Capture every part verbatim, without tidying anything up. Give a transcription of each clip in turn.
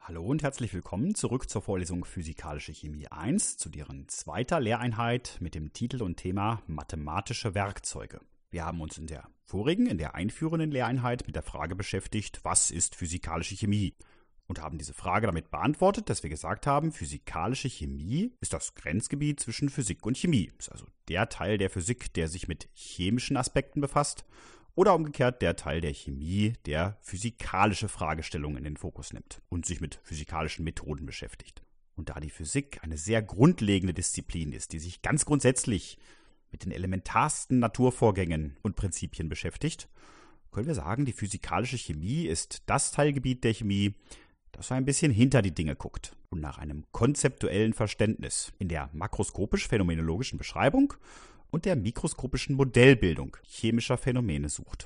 Hallo und herzlich willkommen zurück zur Vorlesung Physikalische Chemie eins, zu deren zweiter Lehreinheit mit dem Titel und Thema Mathematische Werkzeuge. Wir haben uns in der vorigen, in der einführenden Lehreinheit mit der Frage beschäftigt, was ist physikalische Chemie? Und haben diese Frage damit beantwortet, dass wir gesagt haben, physikalische Chemie ist das Grenzgebiet zwischen Physik und Chemie. Das ist also der Teil der Physik, der sich mit chemischen Aspekten befasst, oder umgekehrt der Teil der Chemie, der physikalische Fragestellungen in den Fokus nimmt und sich mit physikalischen Methoden beschäftigt. Und da die Physik eine sehr grundlegende Disziplin ist, die sich ganz grundsätzlich mit den elementarsten Naturvorgängen und Prinzipien beschäftigt, können wir sagen, die physikalische Chemie ist das Teilgebiet der Chemie, das so ein bisschen hinter die Dinge guckt und nach einem konzeptuellen Verständnis in der makroskopisch-phänomenologischen Beschreibung und der mikroskopischen Modellbildung chemischer Phänomene sucht.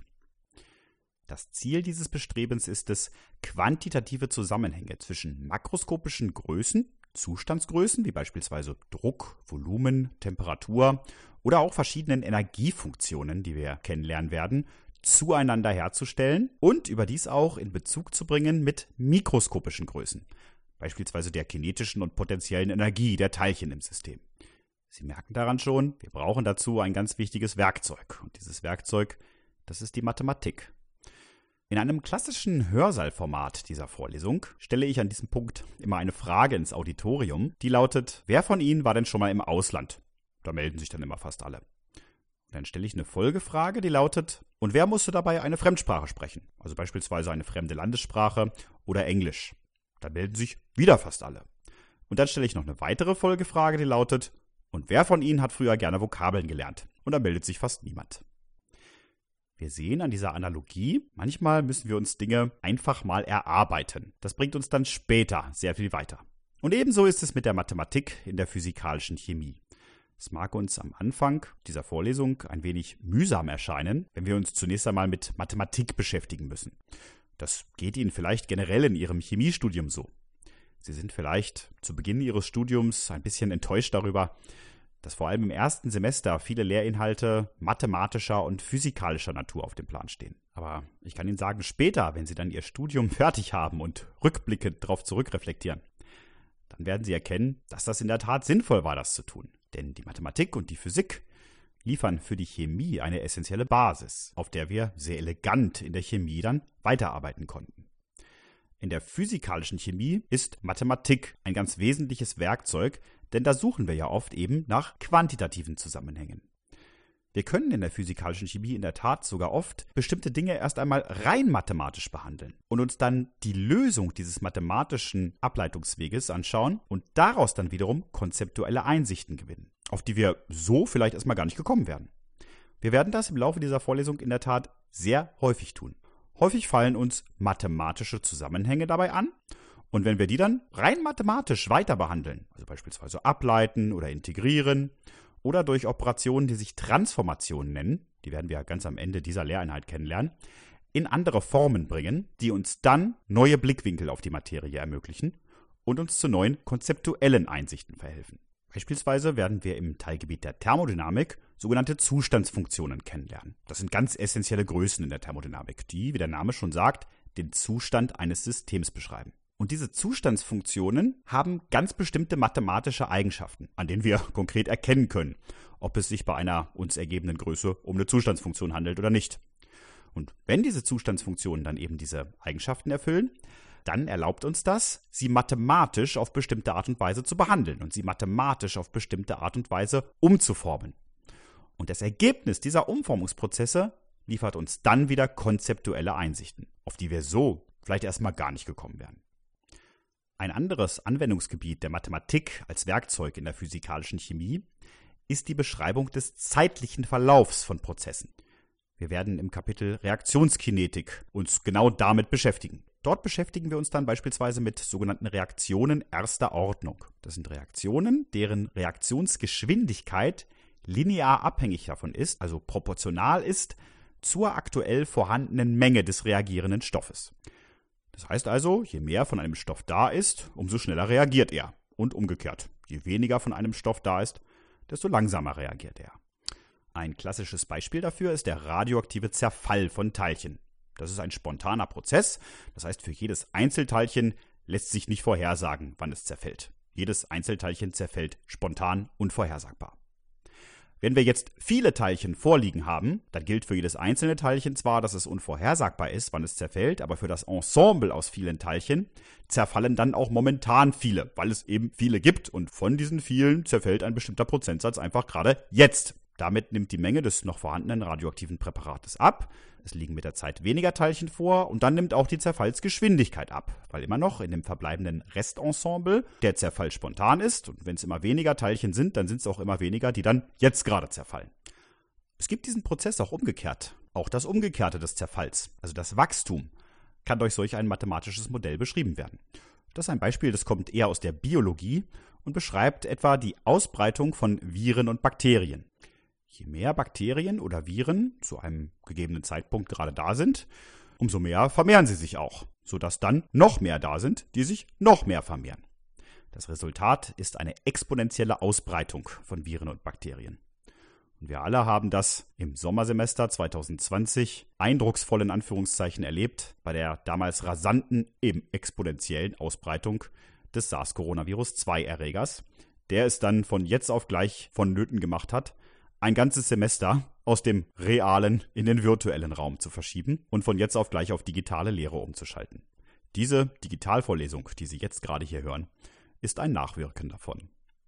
Das Ziel dieses Bestrebens ist es, quantitative Zusammenhänge zwischen makroskopischen Größen, Zustandsgrößen wie beispielsweise Druck, Volumen, Temperatur oder auch verschiedenen Energiefunktionen, die wir kennenlernen werden, zueinander herzustellen und überdies auch in Bezug zu bringen mit mikroskopischen Größen, beispielsweise der kinetischen und potenziellen Energie der Teilchen im System. Sie merken daran schon, wir brauchen dazu ein ganz wichtiges Werkzeug. Und dieses Werkzeug, das ist die Mathematik. In einem klassischen Hörsaalformat dieser Vorlesung stelle ich an diesem Punkt immer eine Frage ins Auditorium, die lautet, wer von Ihnen war denn schon mal im Ausland? Da melden sich dann immer fast alle. Und dann stelle ich eine Folgefrage, die lautet, und wer musste dabei eine Fremdsprache sprechen? Also beispielsweise eine fremde Landessprache oder Englisch. Da melden sich wieder fast alle. Und dann stelle ich noch eine weitere Folgefrage, die lautet, und wer von Ihnen hat früher gerne Vokabeln gelernt? Und da meldet sich fast niemand. Wir sehen an dieser Analogie, manchmal müssen wir uns Dinge einfach mal erarbeiten. Das bringt uns dann später sehr viel weiter. Und ebenso ist es mit der Mathematik in der physikalischen Chemie. Es mag uns am Anfang dieser Vorlesung ein wenig mühsam erscheinen, wenn wir uns zunächst einmal mit Mathematik beschäftigen müssen. Das geht Ihnen vielleicht generell in Ihrem Chemiestudium so. Sie sind vielleicht zu Beginn Ihres Studiums ein bisschen enttäuscht darüber, dass vor allem im ersten Semester viele Lehrinhalte mathematischer und physikalischer Natur auf dem Plan stehen. Aber ich kann Ihnen sagen, später, wenn Sie dann Ihr Studium fertig haben und rückblickend darauf zurückreflektieren, dann werden Sie erkennen, dass das in der Tat sinnvoll war, das zu tun. Denn die Mathematik und die Physik liefern für die Chemie eine essentielle Basis, auf der wir sehr elegant in der Chemie dann weiterarbeiten konnten. In der physikalischen Chemie ist Mathematik ein ganz wesentliches Werkzeug, denn da suchen wir ja oft eben nach quantitativen Zusammenhängen. Wir können in der physikalischen Chemie in der Tat sogar oft bestimmte Dinge erst einmal rein mathematisch behandeln und uns dann die Lösung dieses mathematischen Ableitungsweges anschauen und daraus dann wiederum konzeptuelle Einsichten gewinnen, auf die wir so vielleicht erstmal gar nicht gekommen wären. Wir werden das im Laufe dieser Vorlesung in der Tat sehr häufig tun. Häufig fallen uns mathematische Zusammenhänge dabei an und wenn wir die dann rein mathematisch weiter behandeln, also beispielsweise ableiten oder integrieren oder durch Operationen, die sich Transformationen nennen, die werden wir ganz am Ende dieser Lehreinheit kennenlernen, in andere Formen bringen, die uns dann neue Blickwinkel auf die Materie ermöglichen und uns zu neuen konzeptuellen Einsichten verhelfen. Beispielsweise werden wir im Teilgebiet der Thermodynamik sogenannte Zustandsfunktionen kennenlernen. Das sind ganz essentielle Größen in der Thermodynamik, die, wie der Name schon sagt, den Zustand eines Systems beschreiben. Und diese Zustandsfunktionen haben ganz bestimmte mathematische Eigenschaften, an denen wir konkret erkennen können, ob es sich bei einer uns ergebenen Größe um eine Zustandsfunktion handelt oder nicht. Und wenn diese Zustandsfunktionen dann eben diese Eigenschaften erfüllen, dann erlaubt uns das, sie mathematisch auf bestimmte Art und Weise zu behandeln und sie mathematisch auf bestimmte Art und Weise umzuformen. Und das Ergebnis dieser Umformungsprozesse liefert uns dann wieder konzeptuelle Einsichten, auf die wir so vielleicht erstmal gar nicht gekommen wären. Ein anderes Anwendungsgebiet der Mathematik als Werkzeug in der physikalischen Chemie ist die Beschreibung des zeitlichen Verlaufs von Prozessen. Wir werden im Kapitel Reaktionskinetik uns genau damit beschäftigen. Dort beschäftigen wir uns dann beispielsweise mit sogenannten Reaktionen erster Ordnung. Das sind Reaktionen, deren Reaktionsgeschwindigkeit linear abhängig davon ist, also proportional ist, zur aktuell vorhandenen Menge des reagierenden Stoffes. Das heißt also, je mehr von einem Stoff da ist, umso schneller reagiert er. Und umgekehrt, je weniger von einem Stoff da ist, desto langsamer reagiert er. Ein klassisches Beispiel dafür ist der radioaktive Zerfall von Teilchen. Das ist ein spontaner Prozess, das heißt, für jedes Einzelteilchen lässt sich nicht vorhersagen, wann es zerfällt. Jedes Einzelteilchen zerfällt spontan unvorhersagbar. Wenn wir jetzt viele Teilchen vorliegen haben, dann gilt für jedes einzelne Teilchen zwar, dass es unvorhersagbar ist, wann es zerfällt, aber für das Ensemble aus vielen Teilchen zerfallen dann auch momentan viele, weil es eben viele gibt und von diesen vielen zerfällt ein bestimmter Prozentsatz einfach gerade jetzt. Damit nimmt die Menge des noch vorhandenen radioaktiven Präparates ab. Es liegen mit der Zeit weniger Teilchen vor und dann nimmt auch die Zerfallsgeschwindigkeit ab, weil immer noch in dem verbleibenden Restensemble der Zerfall spontan ist und wenn es immer weniger Teilchen sind, dann sind es auch immer weniger, die dann jetzt gerade zerfallen. Es gibt diesen Prozess auch umgekehrt. Auch das Umgekehrte des Zerfalls, also das Wachstum, kann durch solch ein mathematisches Modell beschrieben werden. Das ist ein Beispiel, das kommt eher aus der Biologie und beschreibt etwa die Ausbreitung von Viren und Bakterien. Je mehr Bakterien oder Viren zu einem gegebenen Zeitpunkt gerade da sind, umso mehr vermehren sie sich auch, sodass dann noch mehr da sind, die sich noch mehr vermehren. Das Resultat ist eine exponentielle Ausbreitung von Viren und Bakterien. Und wir alle haben das im Sommersemester zwanzig zwanzig eindrucksvoll in Anführungszeichen erlebt, bei der damals rasanten, eben exponentiellen Ausbreitung des SARS-Coronavirus zwei Erregers, der es dann von jetzt auf gleich vonnöten gemacht hat, ein ganzes Semester aus dem realen in den virtuellen Raum zu verschieben und von jetzt auf gleich auf digitale Lehre umzuschalten. Diese Digitalvorlesung, die Sie jetzt gerade hier hören, ist ein Nachwirken davon.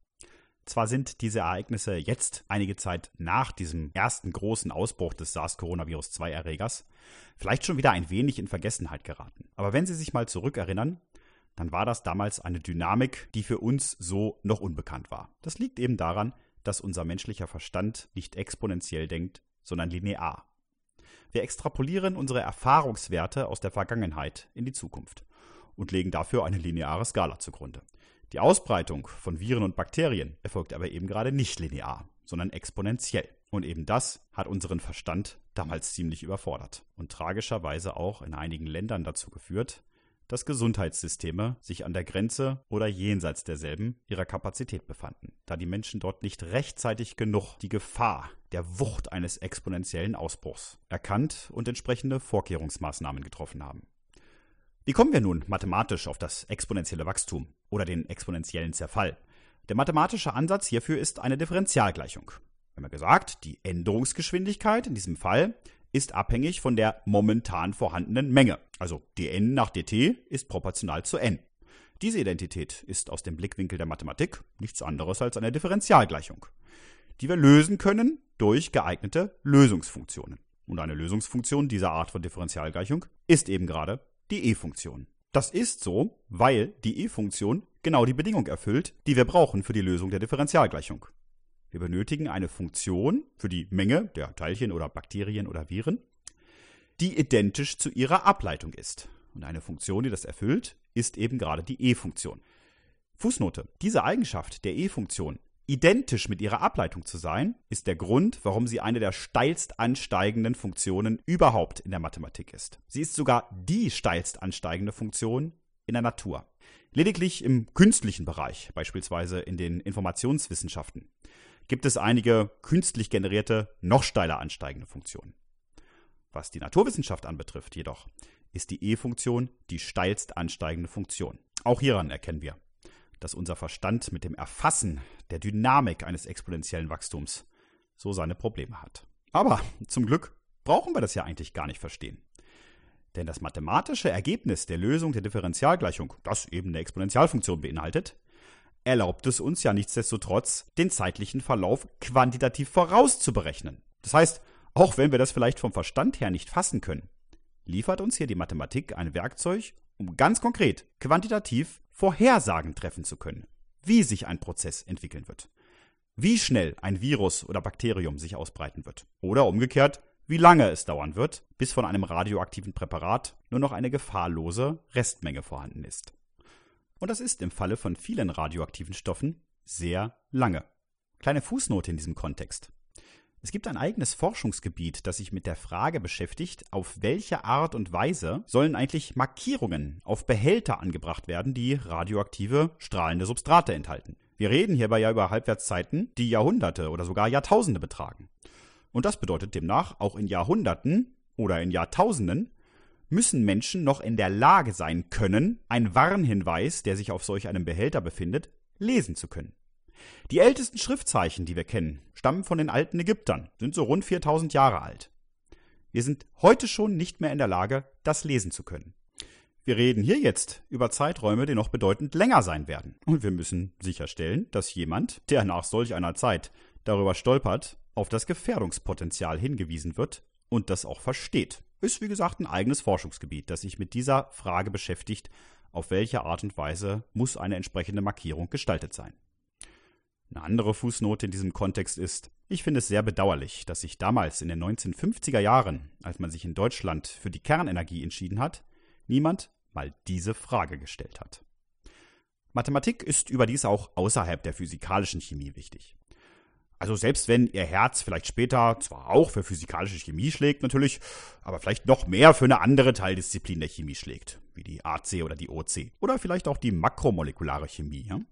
Zwar sind diese Ereignisse jetzt, einige Zeit nach diesem ersten großen Ausbruch des SARS-Coronavirus zwei Erregers, vielleicht schon wieder ein wenig in Vergessenheit geraten. Aber wenn Sie sich mal zurückerinnern, dann war das damals eine Dynamik, die für uns so noch unbekannt war. Das liegt eben daran, dass unser menschlicher Verstand nicht exponentiell denkt, sondern linear. Wir extrapolieren unsere Erfahrungswerte aus der Vergangenheit in die Zukunft und legen dafür eine lineare Skala zugrunde. Die Ausbreitung von Viren und Bakterien erfolgt aber eben gerade nicht linear, sondern exponentiell. Und eben das hat unseren Verstand damals ziemlich überfordert und tragischerweise auch in einigen Ländern dazu geführt, dass Gesundheitssysteme sich an der Grenze oder jenseits derselben ihrer Kapazität befanden, da die Menschen dort nicht rechtzeitig genug die Gefahr der Wucht eines exponentiellen Ausbruchs erkannt und entsprechende Vorkehrungsmaßnahmen getroffen haben. Wie kommen wir nun mathematisch auf das exponentielle Wachstum oder den exponentiellen Zerfall? Der mathematische Ansatz hierfür ist eine Differentialgleichung. Wir haben ja gesagt, die Änderungsgeschwindigkeit in diesem Fall ist abhängig von der momentan vorhandenen Menge. Also dn nach dt ist proportional zu n. Diese Identität ist aus dem Blickwinkel der Mathematik nichts anderes als eine Differentialgleichung, die wir lösen können durch geeignete Lösungsfunktionen. Und eine Lösungsfunktion dieser Art von Differentialgleichung ist eben gerade die e-Funktion. Das ist so, weil die e-Funktion genau die Bedingung erfüllt, die wir brauchen für die Lösung der Differentialgleichung. Wir benötigen eine Funktion für die Menge der Teilchen oder Bakterien oder Viren, die identisch zu ihrer Ableitung ist. Und eine Funktion, die das erfüllt, ist eben gerade die e-Funktion. Fußnote: Diese Eigenschaft der e-Funktion, identisch mit ihrer Ableitung zu sein, ist der Grund, warum sie eine der steilst ansteigenden Funktionen überhaupt in der Mathematik ist. Sie ist sogar die steilst ansteigende Funktion in der Natur. Lediglich im künstlichen Bereich, beispielsweise in den Informationswissenschaften, gibt es einige künstlich generierte, noch steiler ansteigende Funktionen. Was die Naturwissenschaft anbetrifft jedoch, ist die e-Funktion die steilst ansteigende Funktion. Auch hieran erkennen wir, dass unser Verstand mit dem Erfassen der Dynamik eines exponentiellen Wachstums so seine Probleme hat. Aber zum Glück brauchen wir das ja eigentlich gar nicht verstehen. Denn das mathematische Ergebnis der Lösung der Differentialgleichung, das eben eine Exponentialfunktion beinhaltet, erlaubt es uns ja nichtsdestotrotz, den zeitlichen Verlauf quantitativ vorauszuberechnen. Das heißt, auch wenn wir das vielleicht vom Verstand her nicht fassen können, liefert uns hier die Mathematik ein Werkzeug, um ganz konkret, quantitativ Vorhersagen treffen zu können, wie sich ein Prozess entwickeln wird, wie schnell ein Virus oder Bakterium sich ausbreiten wird oder umgekehrt, wie lange es dauern wird, bis von einem radioaktiven Präparat nur noch eine gefahrlose Restmenge vorhanden ist. Und das ist im Falle von vielen radioaktiven Stoffen sehr lange. Kleine Fußnote in diesem Kontext. Es gibt ein eigenes Forschungsgebiet, das sich mit der Frage beschäftigt, auf welche Art und Weise sollen eigentlich Markierungen auf Behälter angebracht werden, die radioaktive, strahlende Substrate enthalten. Wir reden hierbei ja über Halbwertszeiten, die Jahrhunderte oder sogar Jahrtausende betragen. Und das bedeutet demnach, auch in Jahrhunderten oder in Jahrtausenden müssen Menschen noch in der Lage sein können, einen Warnhinweis, der sich auf solch einem Behälter befindet, lesen zu können. Die ältesten Schriftzeichen, die wir kennen, stammen von den alten Ägyptern, sind so rund viertausend Jahre alt. Wir sind heute schon nicht mehr in der Lage, das lesen zu können. Wir reden hier jetzt über Zeiträume, die noch bedeutend länger sein werden. Und wir müssen sicherstellen, dass jemand, der nach solch einer Zeit darüber stolpert, auf das Gefährdungspotenzial hingewiesen wird und das auch versteht. Ist, wie gesagt, ein eigenes Forschungsgebiet, das sich mit dieser Frage beschäftigt, auf welche Art und Weise muss eine entsprechende Markierung gestaltet sein. Eine andere Fußnote in diesem Kontext ist, ich finde es sehr bedauerlich, dass sich damals in den neunzehnhundertfünfziger Jahren, als man sich in Deutschland für die Kernenergie entschieden hat, niemand mal diese Frage gestellt hat. Mathematik ist überdies auch außerhalb der physikalischen Chemie wichtig. Also selbst wenn Ihr Herz vielleicht später zwar auch für physikalische Chemie schlägt natürlich, aber vielleicht noch mehr für eine andere Teildisziplin der Chemie schlägt, wie die A C oder die O C oder vielleicht auch die makromolekulare Chemie, ja?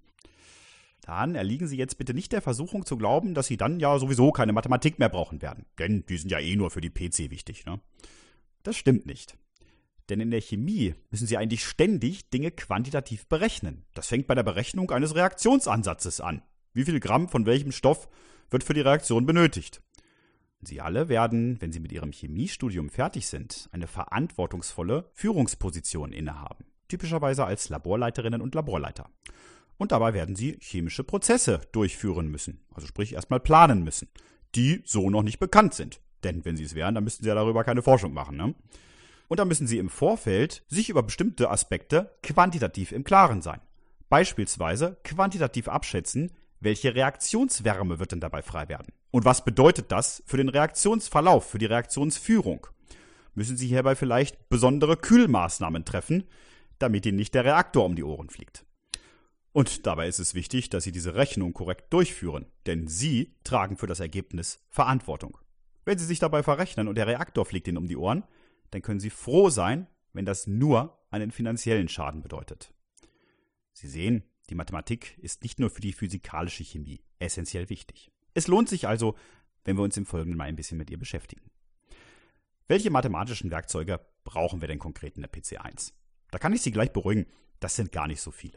Dann erliegen Sie jetzt bitte nicht der Versuchung zu glauben, dass Sie dann ja sowieso keine Mathematik mehr brauchen werden. Denn die sind ja eh nur für die P C wichtig, ne? Das stimmt nicht. Denn in der Chemie müssen Sie eigentlich ständig Dinge quantitativ berechnen. Das fängt bei der Berechnung eines Reaktionsansatzes an. Wie viel Gramm von welchem Stoff wird für die Reaktion benötigt? Sie alle werden, wenn Sie mit Ihrem Chemiestudium fertig sind, eine verantwortungsvolle Führungsposition innehaben. Typischerweise als Laborleiterinnen und Laborleiter. Und dabei werden Sie chemische Prozesse durchführen müssen, also sprich erstmal planen müssen, die so noch nicht bekannt sind. Denn wenn Sie es wären, dann müssten Sie ja darüber keine Forschung machen, ne? Und dann müssen Sie im Vorfeld sich über bestimmte Aspekte quantitativ im Klaren sein. Beispielsweise quantitativ abschätzen, welche Reaktionswärme wird denn dabei frei werden? Und was bedeutet das für den Reaktionsverlauf, für die Reaktionsführung? Müssen Sie hierbei vielleicht besondere Kühlmaßnahmen treffen, damit Ihnen nicht der Reaktor um die Ohren fliegt? Und dabei ist es wichtig, dass Sie diese Rechnung korrekt durchführen, denn Sie tragen für das Ergebnis Verantwortung. Wenn Sie sich dabei verrechnen und der Reaktor fliegt Ihnen um die Ohren, dann können Sie froh sein, wenn das nur einen finanziellen Schaden bedeutet. Sie sehen, die Mathematik ist nicht nur für die physikalische Chemie essentiell wichtig. Es lohnt sich also, wenn wir uns im Folgenden mal ein bisschen mit ihr beschäftigen. Welche mathematischen Werkzeuge brauchen wir denn konkret in der P C eins? Da kann ich Sie gleich beruhigen, das sind gar nicht so viele.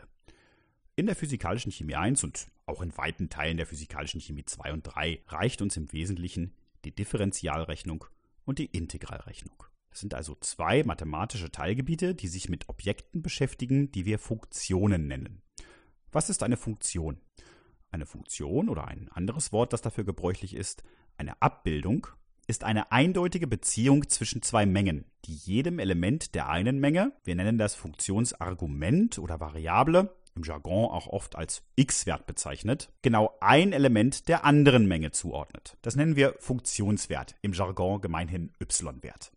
In der physikalischen Chemie eins und auch in weiten Teilen der physikalischen Chemie zwei und drei reicht uns im Wesentlichen die Differentialrechnung und die Integralrechnung. Das sind also zwei mathematische Teilgebiete, die sich mit Objekten beschäftigen, die wir Funktionen nennen. Was ist eine Funktion? Eine Funktion oder ein anderes Wort, das dafür gebräuchlich ist, eine Abbildung, ist eine eindeutige Beziehung zwischen zwei Mengen, die jedem Element der einen Menge, wir nennen das Funktionsargument oder Variable, im Jargon auch oft als x-Wert bezeichnet, genau ein Element der anderen Menge zuordnet. Das nennen wir Funktionswert, im Jargon gemeinhin y-Wert.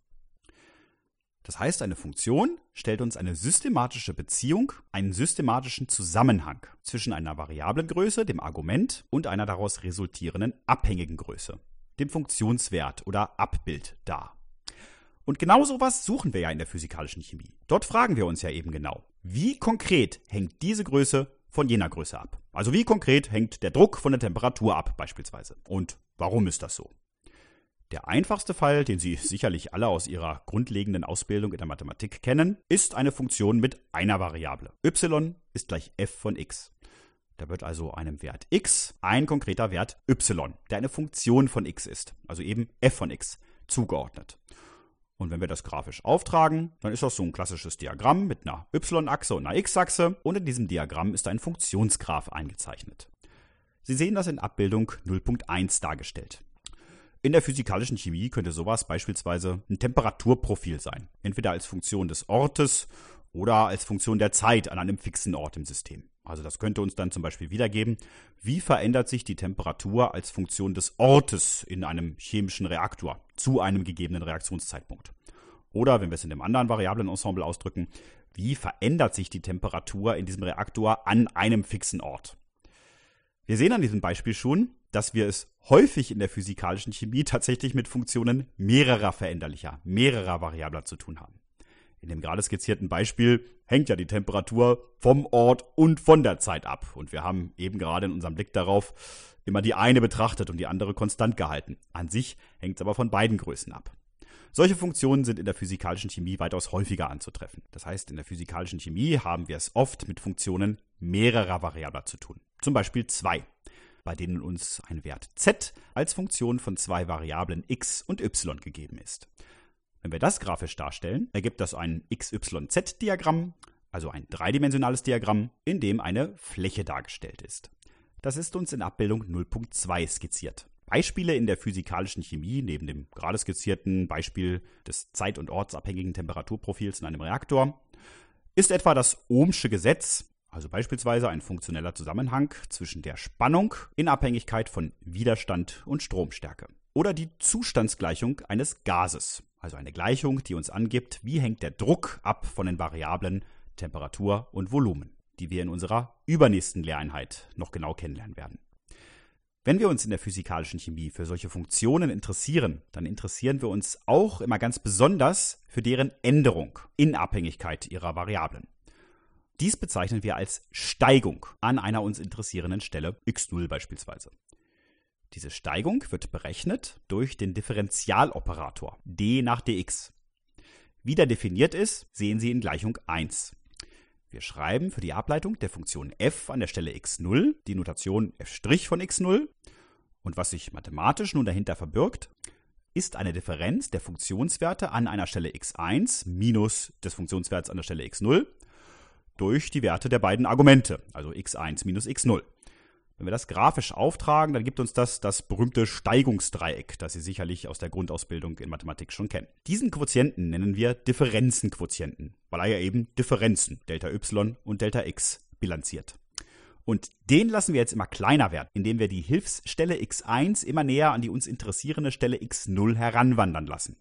Das heißt, eine Funktion stellt uns eine systematische Beziehung, einen systematischen Zusammenhang zwischen einer variablen Größe, dem Argument, und einer daraus resultierenden abhängigen Größe, dem Funktionswert oder Abbild dar. Und genau sowas suchen wir ja in der physikalischen Chemie. Dort fragen wir uns ja eben genau, wie konkret hängt diese Größe von jener Größe ab? Also wie konkret hängt der Druck von der Temperatur ab beispielsweise? Und warum ist das so? Der einfachste Fall, den Sie sicherlich alle aus Ihrer grundlegenden Ausbildung in der Mathematik kennen, ist eine Funktion mit einer Variable. Y ist gleich f von x. Da wird also einem Wert x ein konkreter Wert y, der eine Funktion von x ist, also eben f von x, zugeordnet. Und wenn wir das grafisch auftragen, dann ist das so ein klassisches Diagramm mit einer y-Achse und einer x-Achse und in diesem Diagramm ist ein Funktionsgraph eingezeichnet. Sie sehen das in Abbildung null Punkt eins dargestellt. In der physikalischen Chemie könnte sowas beispielsweise ein Temperaturprofil sein, entweder als Funktion des Ortes oder als Funktion der Zeit an einem fixen Ort im System. Also das könnte uns dann zum Beispiel wiedergeben, wie verändert sich die Temperatur als Funktion des Ortes in einem chemischen Reaktor zu einem gegebenen Reaktionszeitpunkt. Oder, wenn wir es in dem anderen Variablenensemble ausdrücken, wie verändert sich die Temperatur in diesem Reaktor an einem fixen Ort. Wir sehen an diesem Beispiel schon, dass wir es häufig in der physikalischen Chemie tatsächlich mit Funktionen mehrerer veränderlicher, mehrerer Variabler zu tun haben. In dem gerade skizzierten Beispiel hängt ja die Temperatur vom Ort und von der Zeit ab. Und wir haben eben gerade in unserem Blick darauf immer die eine betrachtet und die andere konstant gehalten. An sich hängt es aber von beiden Größen ab. Solche Funktionen sind in der physikalischen Chemie weitaus häufiger anzutreffen. Das heißt, in der physikalischen Chemie haben wir es oft mit Funktionen mehrerer Variabler zu tun. Zum Beispiel zwei, bei denen uns ein Wert z als Funktion von zwei Variablen x und y gegeben ist. Wenn wir das grafisch darstellen, ergibt das ein x y z Diagramm, also ein dreidimensionales Diagramm, in dem eine Fläche dargestellt ist. Das ist uns in Abbildung null Punkt zwei skizziert. Beispiele in der physikalischen Chemie, neben dem gerade skizzierten Beispiel des zeit- und ortsabhängigen Temperaturprofils in einem Reaktor, ist etwa das Ohmsche Gesetz, also beispielsweise ein funktioneller Zusammenhang zwischen der Spannung in Abhängigkeit von Widerstand und Stromstärke. Oder die Zustandsgleichung eines Gases, also eine Gleichung, die uns angibt, wie hängt der Druck ab von den Variablen Temperatur und Volumen, die wir in unserer übernächsten Lehreinheit noch genau kennenlernen werden. Wenn wir uns in der physikalischen Chemie für solche Funktionen interessieren, dann interessieren wir uns auch immer ganz besonders für deren Änderung in Abhängigkeit ihrer Variablen. Dies bezeichnen wir als Steigung an einer uns interessierenden Stelle x null beispielsweise. Diese Steigung wird berechnet durch den Differentialoperator d nach dx. Wie der definiert ist, sehen Sie in Gleichung eins. Wir schreiben für die Ableitung der Funktion f an der Stelle x null die Notation f' von x null. Und was sich mathematisch nun dahinter verbirgt, ist eine Differenz der Funktionswerte an einer Stelle x eins minus des Funktionswerts an der Stelle x null durch die Werte der beiden Argumente, also x eins minus x null. Wenn wir das grafisch auftragen, dann gibt uns das das berühmte Steigungsdreieck, das Sie sicherlich aus der Grundausbildung in Mathematik schon kennen. Diesen Quotienten nennen wir Differenzenquotienten, weil er ja eben Differenzen, Delta y und Delta x, bilanziert. Und den lassen wir jetzt immer kleiner werden, indem wir die Hilfsstelle x eins immer näher an die uns interessierende Stelle x null heranwandern lassen.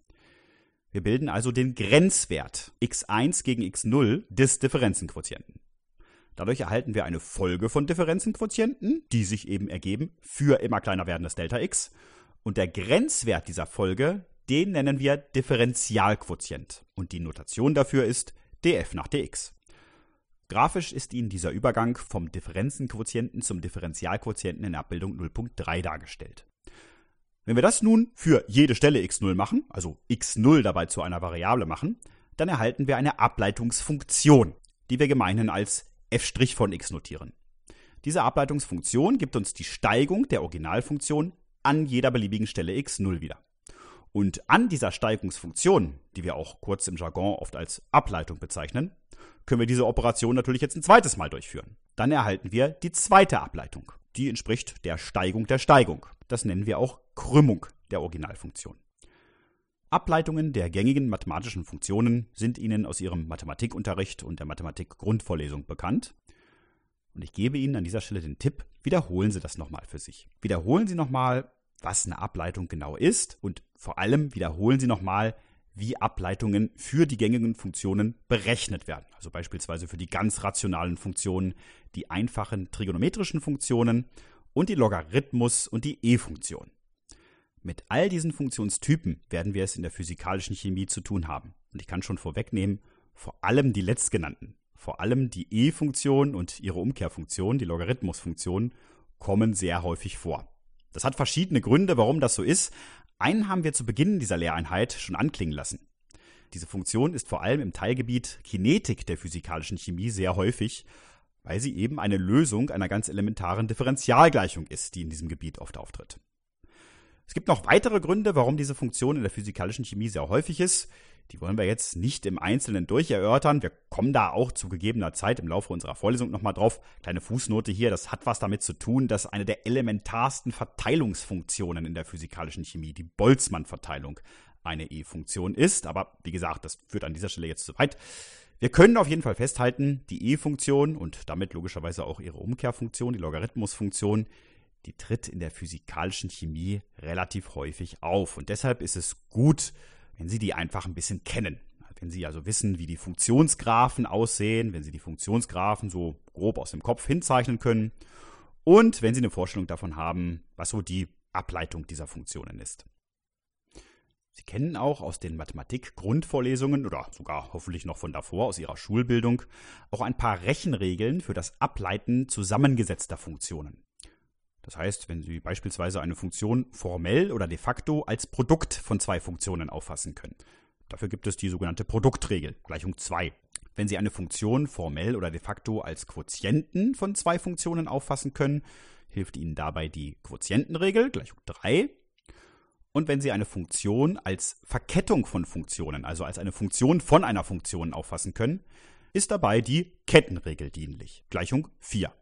Wir bilden also den Grenzwert x eins gegen x null des Differenzenquotienten. Dadurch erhalten wir eine Folge von Differenzenquotienten, die sich eben ergeben für immer kleiner werdendes Delta x. Und der Grenzwert dieser Folge, den nennen wir Differentialquotient. Und die Notation dafür ist df nach dx. Grafisch ist Ihnen dieser Übergang vom Differenzenquotienten zum Differentialquotienten in Abbildung null Punkt drei dargestellt. Wenn wir das nun für jede Stelle x null machen, also x null dabei zu einer Variable machen, dann erhalten wir eine Ableitungsfunktion, die wir gemeinhin als f' von x notieren. Diese Ableitungsfunktion gibt uns die Steigung der Originalfunktion an jeder beliebigen Stelle x null wieder. Und an dieser Steigungsfunktion, die wir auch kurz im Jargon oft als Ableitung bezeichnen, können wir diese Operation natürlich jetzt ein zweites Mal durchführen. Dann erhalten wir die zweite Ableitung. Die entspricht der Steigung der Steigung. Das nennen wir auch Krümmung der Originalfunktion. Ableitungen der gängigen mathematischen Funktionen sind Ihnen aus Ihrem Mathematikunterricht und der Mathematik-Grundvorlesung bekannt. Und ich gebe Ihnen an dieser Stelle den Tipp, wiederholen Sie das nochmal für sich. Wiederholen Sie nochmal, was eine Ableitung genau ist und vor allem wiederholen Sie nochmal, wie Ableitungen für die gängigen Funktionen berechnet werden. Also beispielsweise für die ganz rationalen Funktionen, die einfachen trigonometrischen Funktionen und die Logarithmus- und die E-Funktion. Mit all diesen Funktionstypen werden wir es in der physikalischen Chemie zu tun haben. Und ich kann schon vorwegnehmen, vor allem die letztgenannten, vor allem die E-Funktion und ihre Umkehrfunktion, die Logarithmusfunktion, kommen sehr häufig vor. Das hat verschiedene Gründe, warum das so ist. Einen haben wir zu Beginn dieser Lehreinheit schon anklingen lassen. Diese Funktion ist vor allem im Teilgebiet Kinetik der physikalischen Chemie sehr häufig, weil sie eben eine Lösung einer ganz elementaren Differentialgleichung ist, die in diesem Gebiet oft auftritt. Es gibt noch weitere Gründe, warum diese Funktion in der physikalischen Chemie sehr häufig ist. Die wollen wir jetzt nicht im Einzelnen durcherörtern. Wir kommen da auch zu gegebener Zeit im Laufe unserer Vorlesung nochmal drauf. Kleine Fußnote hier, das hat was damit zu tun, dass eine der elementarsten Verteilungsfunktionen in der physikalischen Chemie, die Boltzmann-Verteilung, eine E-Funktion ist. Aber wie gesagt, das führt an dieser Stelle jetzt zu weit. Wir können auf jeden Fall festhalten, die E-Funktion und damit logischerweise auch ihre Umkehrfunktion, die Logarithmusfunktion, die tritt in der physikalischen Chemie relativ häufig auf. Und deshalb ist es gut, wenn Sie die einfach ein bisschen kennen. Wenn Sie also wissen, wie die Funktionsgraphen aussehen, wenn Sie die Funktionsgraphen so grob aus dem Kopf hinzeichnen können und wenn Sie eine Vorstellung davon haben, was so die Ableitung dieser Funktionen ist. Sie kennen auch aus den Mathematik-Grundvorlesungen oder sogar hoffentlich noch von davor aus Ihrer Schulbildung auch ein paar Rechenregeln für das Ableiten zusammengesetzter Funktionen. Das heißt, wenn Sie beispielsweise eine Funktion formell oder de facto als Produkt von zwei Funktionen auffassen können. Dafür gibt es die sogenannte Produktregel, Gleichung zwei. Wenn Sie eine Funktion formell oder de facto als Quotienten von zwei Funktionen auffassen können, hilft Ihnen dabei die Quotientenregel, Gleichung drei. Und wenn Sie eine Funktion als Verkettung von Funktionen, also als eine Funktion von einer Funktion auffassen können, ist dabei die Kettenregel dienlich, Gleichung vier.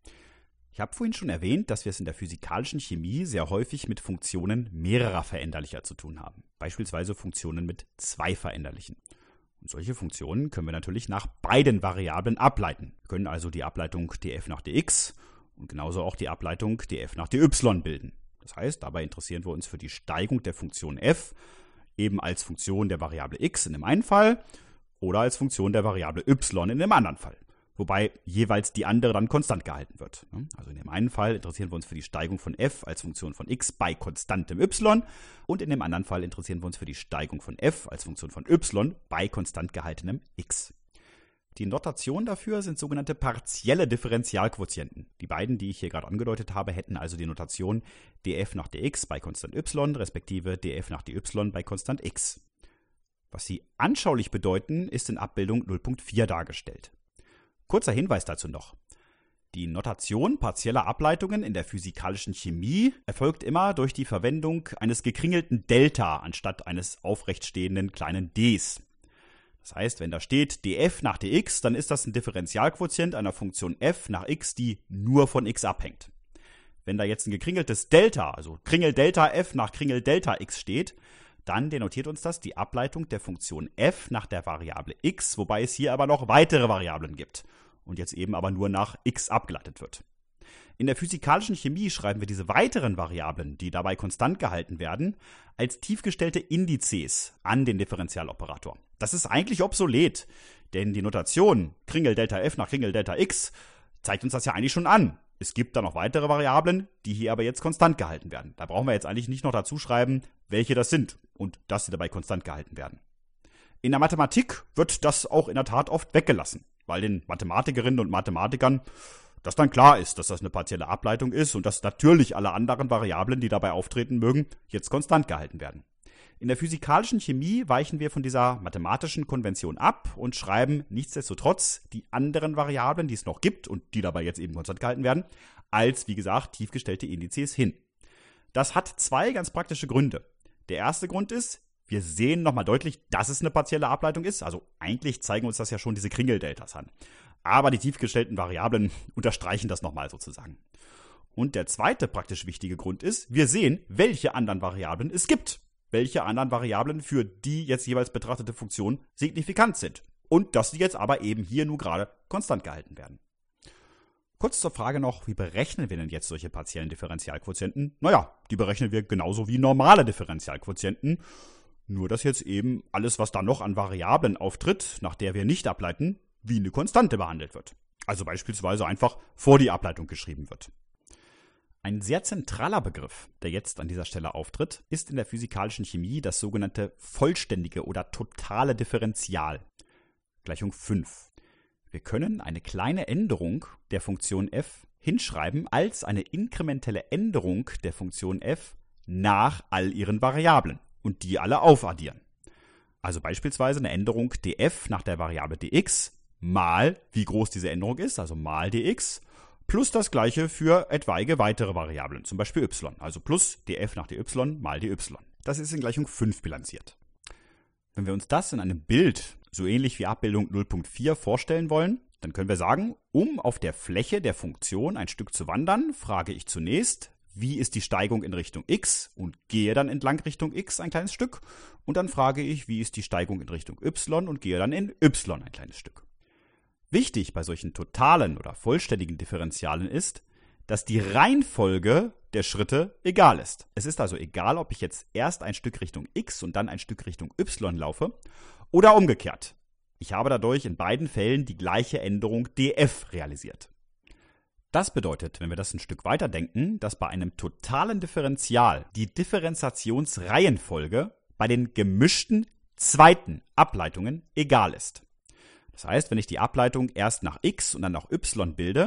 Ich habe vorhin schon erwähnt, dass wir es in der physikalischen Chemie sehr häufig mit Funktionen mehrerer Veränderlicher zu tun haben, beispielsweise Funktionen mit zwei Veränderlichen. Und solche Funktionen können wir natürlich nach beiden Variablen ableiten. Wir können also die Ableitung df nach dx und genauso auch die Ableitung df nach dy bilden. Das heißt, dabei interessieren wir uns für die Steigung der Funktion f eben als Funktion der Variable x in dem einen Fall oder als Funktion der Variable y in dem anderen Fall. Wobei jeweils die andere dann konstant gehalten wird. Also in dem einen Fall interessieren wir uns für die Steigung von f als Funktion von x bei konstantem y und in dem anderen Fall interessieren wir uns für die Steigung von f als Funktion von y bei konstant gehaltenem x. Die Notation dafür sind sogenannte partielle Differentialquotienten. Die beiden, die ich hier gerade angedeutet habe, hätten also die Notation df nach dx bei konstant y respektive df nach dy bei konstant x. Was sie anschaulich bedeuten, ist in Abbildung null Punkt vier dargestellt. Kurzer Hinweis dazu noch. Die Notation partieller Ableitungen in der physikalischen Chemie erfolgt immer durch die Verwendung eines gekringelten Delta anstatt eines aufrechtstehenden kleinen d's. Das heißt, wenn da steht df nach dx, dann ist das ein Differentialquotient einer Funktion f nach x, die nur von x abhängt. Wenn da jetzt ein gekringeltes Delta, also Kringel Delta f nach Kringel Delta x steht, dann denotiert uns das die Ableitung der Funktion f nach der Variable x, wobei es hier aber noch weitere Variablen gibt und jetzt eben aber nur nach x abgeleitet wird. In der physikalischen Chemie schreiben wir diese weiteren Variablen, die dabei konstant gehalten werden, als tiefgestellte Indizes an den Differentialoperator. Das ist eigentlich obsolet, denn die Notation Kringel Delta f nach Kringel Delta x zeigt uns das ja eigentlich schon an. Es gibt da noch weitere Variablen, die hier aber jetzt konstant gehalten werden. Da brauchen wir jetzt eigentlich nicht noch dazu schreiben, welche das sind und dass sie dabei konstant gehalten werden. In der Mathematik wird das auch in der Tat oft weggelassen, weil den Mathematikerinnen und Mathematikern das dann klar ist, dass das eine partielle Ableitung ist und dass natürlich alle anderen Variablen, die dabei auftreten mögen, jetzt konstant gehalten werden. In der physikalischen Chemie weichen wir von dieser mathematischen Konvention ab und schreiben nichtsdestotrotz die anderen Variablen, die es noch gibt und die dabei jetzt eben konstant gehalten werden, als, wie gesagt, tiefgestellte Indizes hin. Das hat zwei ganz praktische Gründe. Der erste Grund ist, wir sehen nochmal deutlich, dass es eine partielle Ableitung ist. Also eigentlich zeigen uns das ja schon diese Kringeldeltas an. Aber die tiefgestellten Variablen unterstreichen das nochmal sozusagen. Und der zweite praktisch wichtige Grund ist, wir sehen, welche anderen Variablen es gibt. Welche anderen Variablen für die jetzt jeweils betrachtete Funktion signifikant sind. Und dass sie jetzt aber eben hier nur gerade konstant gehalten werden. Kurz zur Frage noch, wie berechnen wir denn jetzt solche partiellen Differentialquotienten? Naja, die berechnen wir genauso wie normale Differentialquotienten. Nur dass jetzt eben alles, was da noch an Variablen auftritt, nach der wir nicht ableiten, wie eine Konstante behandelt wird. Also beispielsweise einfach vor die Ableitung geschrieben wird. Ein sehr zentraler Begriff, der jetzt an dieser Stelle auftritt, ist in der physikalischen Chemie das sogenannte vollständige oder totale Differential. Gleichung fünf. Wir können eine kleine Änderung der Funktion f hinschreiben als eine inkrementelle Änderung der Funktion f nach all ihren Variablen und die alle aufaddieren. Also beispielsweise eine Änderung df nach der Variable dx mal, wie groß diese Änderung ist, also mal dx, plus das gleiche für etwaige weitere Variablen, zum Beispiel y, also plus df nach dy mal dy. Das ist in Gleichung fünf bilanziert. Wenn wir uns das in einem Bild, so ähnlich wie Abbildung null Punkt vier, vorstellen wollen, dann können wir sagen, um auf der Fläche der Funktion ein Stück zu wandern, frage ich zunächst, wie ist die Steigung in Richtung x und gehe dann entlang Richtung x ein kleines Stück und dann frage ich, wie ist die Steigung in Richtung y und gehe dann in y ein kleines Stück. Wichtig bei solchen totalen oder vollständigen Differentialen ist, dass die Reihenfolge der Schritte egal ist. Es ist also egal, ob ich jetzt erst ein Stück Richtung x und dann ein Stück Richtung y laufe oder umgekehrt. Ich habe dadurch in beiden Fällen die gleiche Änderung df realisiert. Das bedeutet, wenn wir das ein Stück weiter denken, dass bei einem totalen Differential die Differentiationsreihenfolge bei den gemischten zweiten Ableitungen egal ist. Das heißt, wenn ich die Ableitung erst nach x und dann nach y bilde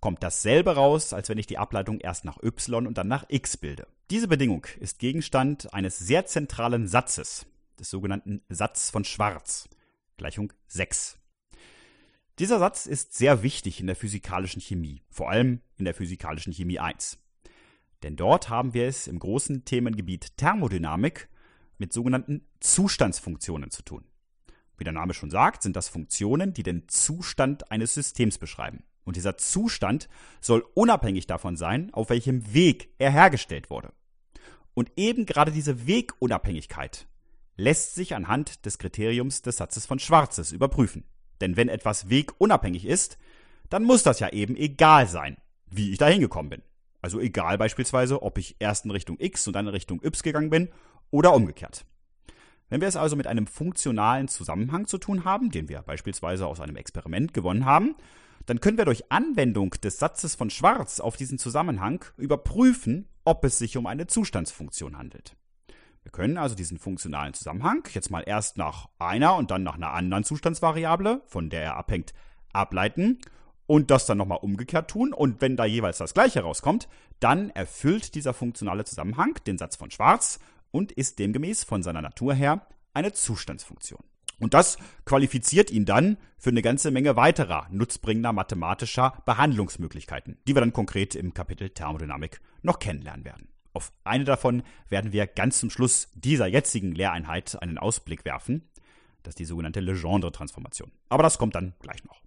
kommt dasselbe raus, als wenn ich die Ableitung erst nach y und dann nach x bilde. Diese Bedingung ist Gegenstand eines sehr zentralen Satzes, des sogenannten Satz von Schwarz, Gleichung sechs. Dieser Satz ist sehr wichtig in der physikalischen Chemie, vor allem in der physikalischen Chemie eins. Denn dort haben wir es im großen Themengebiet Thermodynamik mit sogenannten Zustandsfunktionen zu tun. Wie der Name schon sagt, sind das Funktionen, die den Zustand eines Systems beschreiben. Und dieser Zustand soll unabhängig davon sein, auf welchem Weg er hergestellt wurde. Und eben gerade diese Wegunabhängigkeit lässt sich anhand des Kriteriums des Satzes von Schwarzes überprüfen. Denn wenn etwas wegunabhängig ist, dann muss das ja eben egal sein, wie ich da hingekommen bin. Also egal beispielsweise, ob ich erst in Richtung x und dann in Richtung y gegangen bin oder umgekehrt. Wenn wir es also mit einem funktionalen Zusammenhang zu tun haben, den wir beispielsweise aus einem Experiment gewonnen haben, dann können wir durch Anwendung des Satzes von Schwarz auf diesen Zusammenhang überprüfen, ob es sich um eine Zustandsfunktion handelt. Wir können also diesen funktionalen Zusammenhang jetzt mal erst nach einer und dann nach einer anderen Zustandsvariable, von der er abhängt, ableiten und das dann nochmal umgekehrt tun. Und wenn da jeweils das Gleiche rauskommt, dann erfüllt dieser funktionale Zusammenhang den Satz von Schwarz und ist demgemäß von seiner Natur her eine Zustandsfunktion. Und das qualifiziert ihn dann für eine ganze Menge weiterer nutzbringender mathematischer Behandlungsmöglichkeiten, die wir dann konkret im Kapitel Thermodynamik noch kennenlernen werden. Auf eine davon werden wir ganz zum Schluss dieser jetzigen Lehreinheit einen Ausblick werfen. Das ist die sogenannte Legendre-Transformation. Aber das kommt dann gleich noch.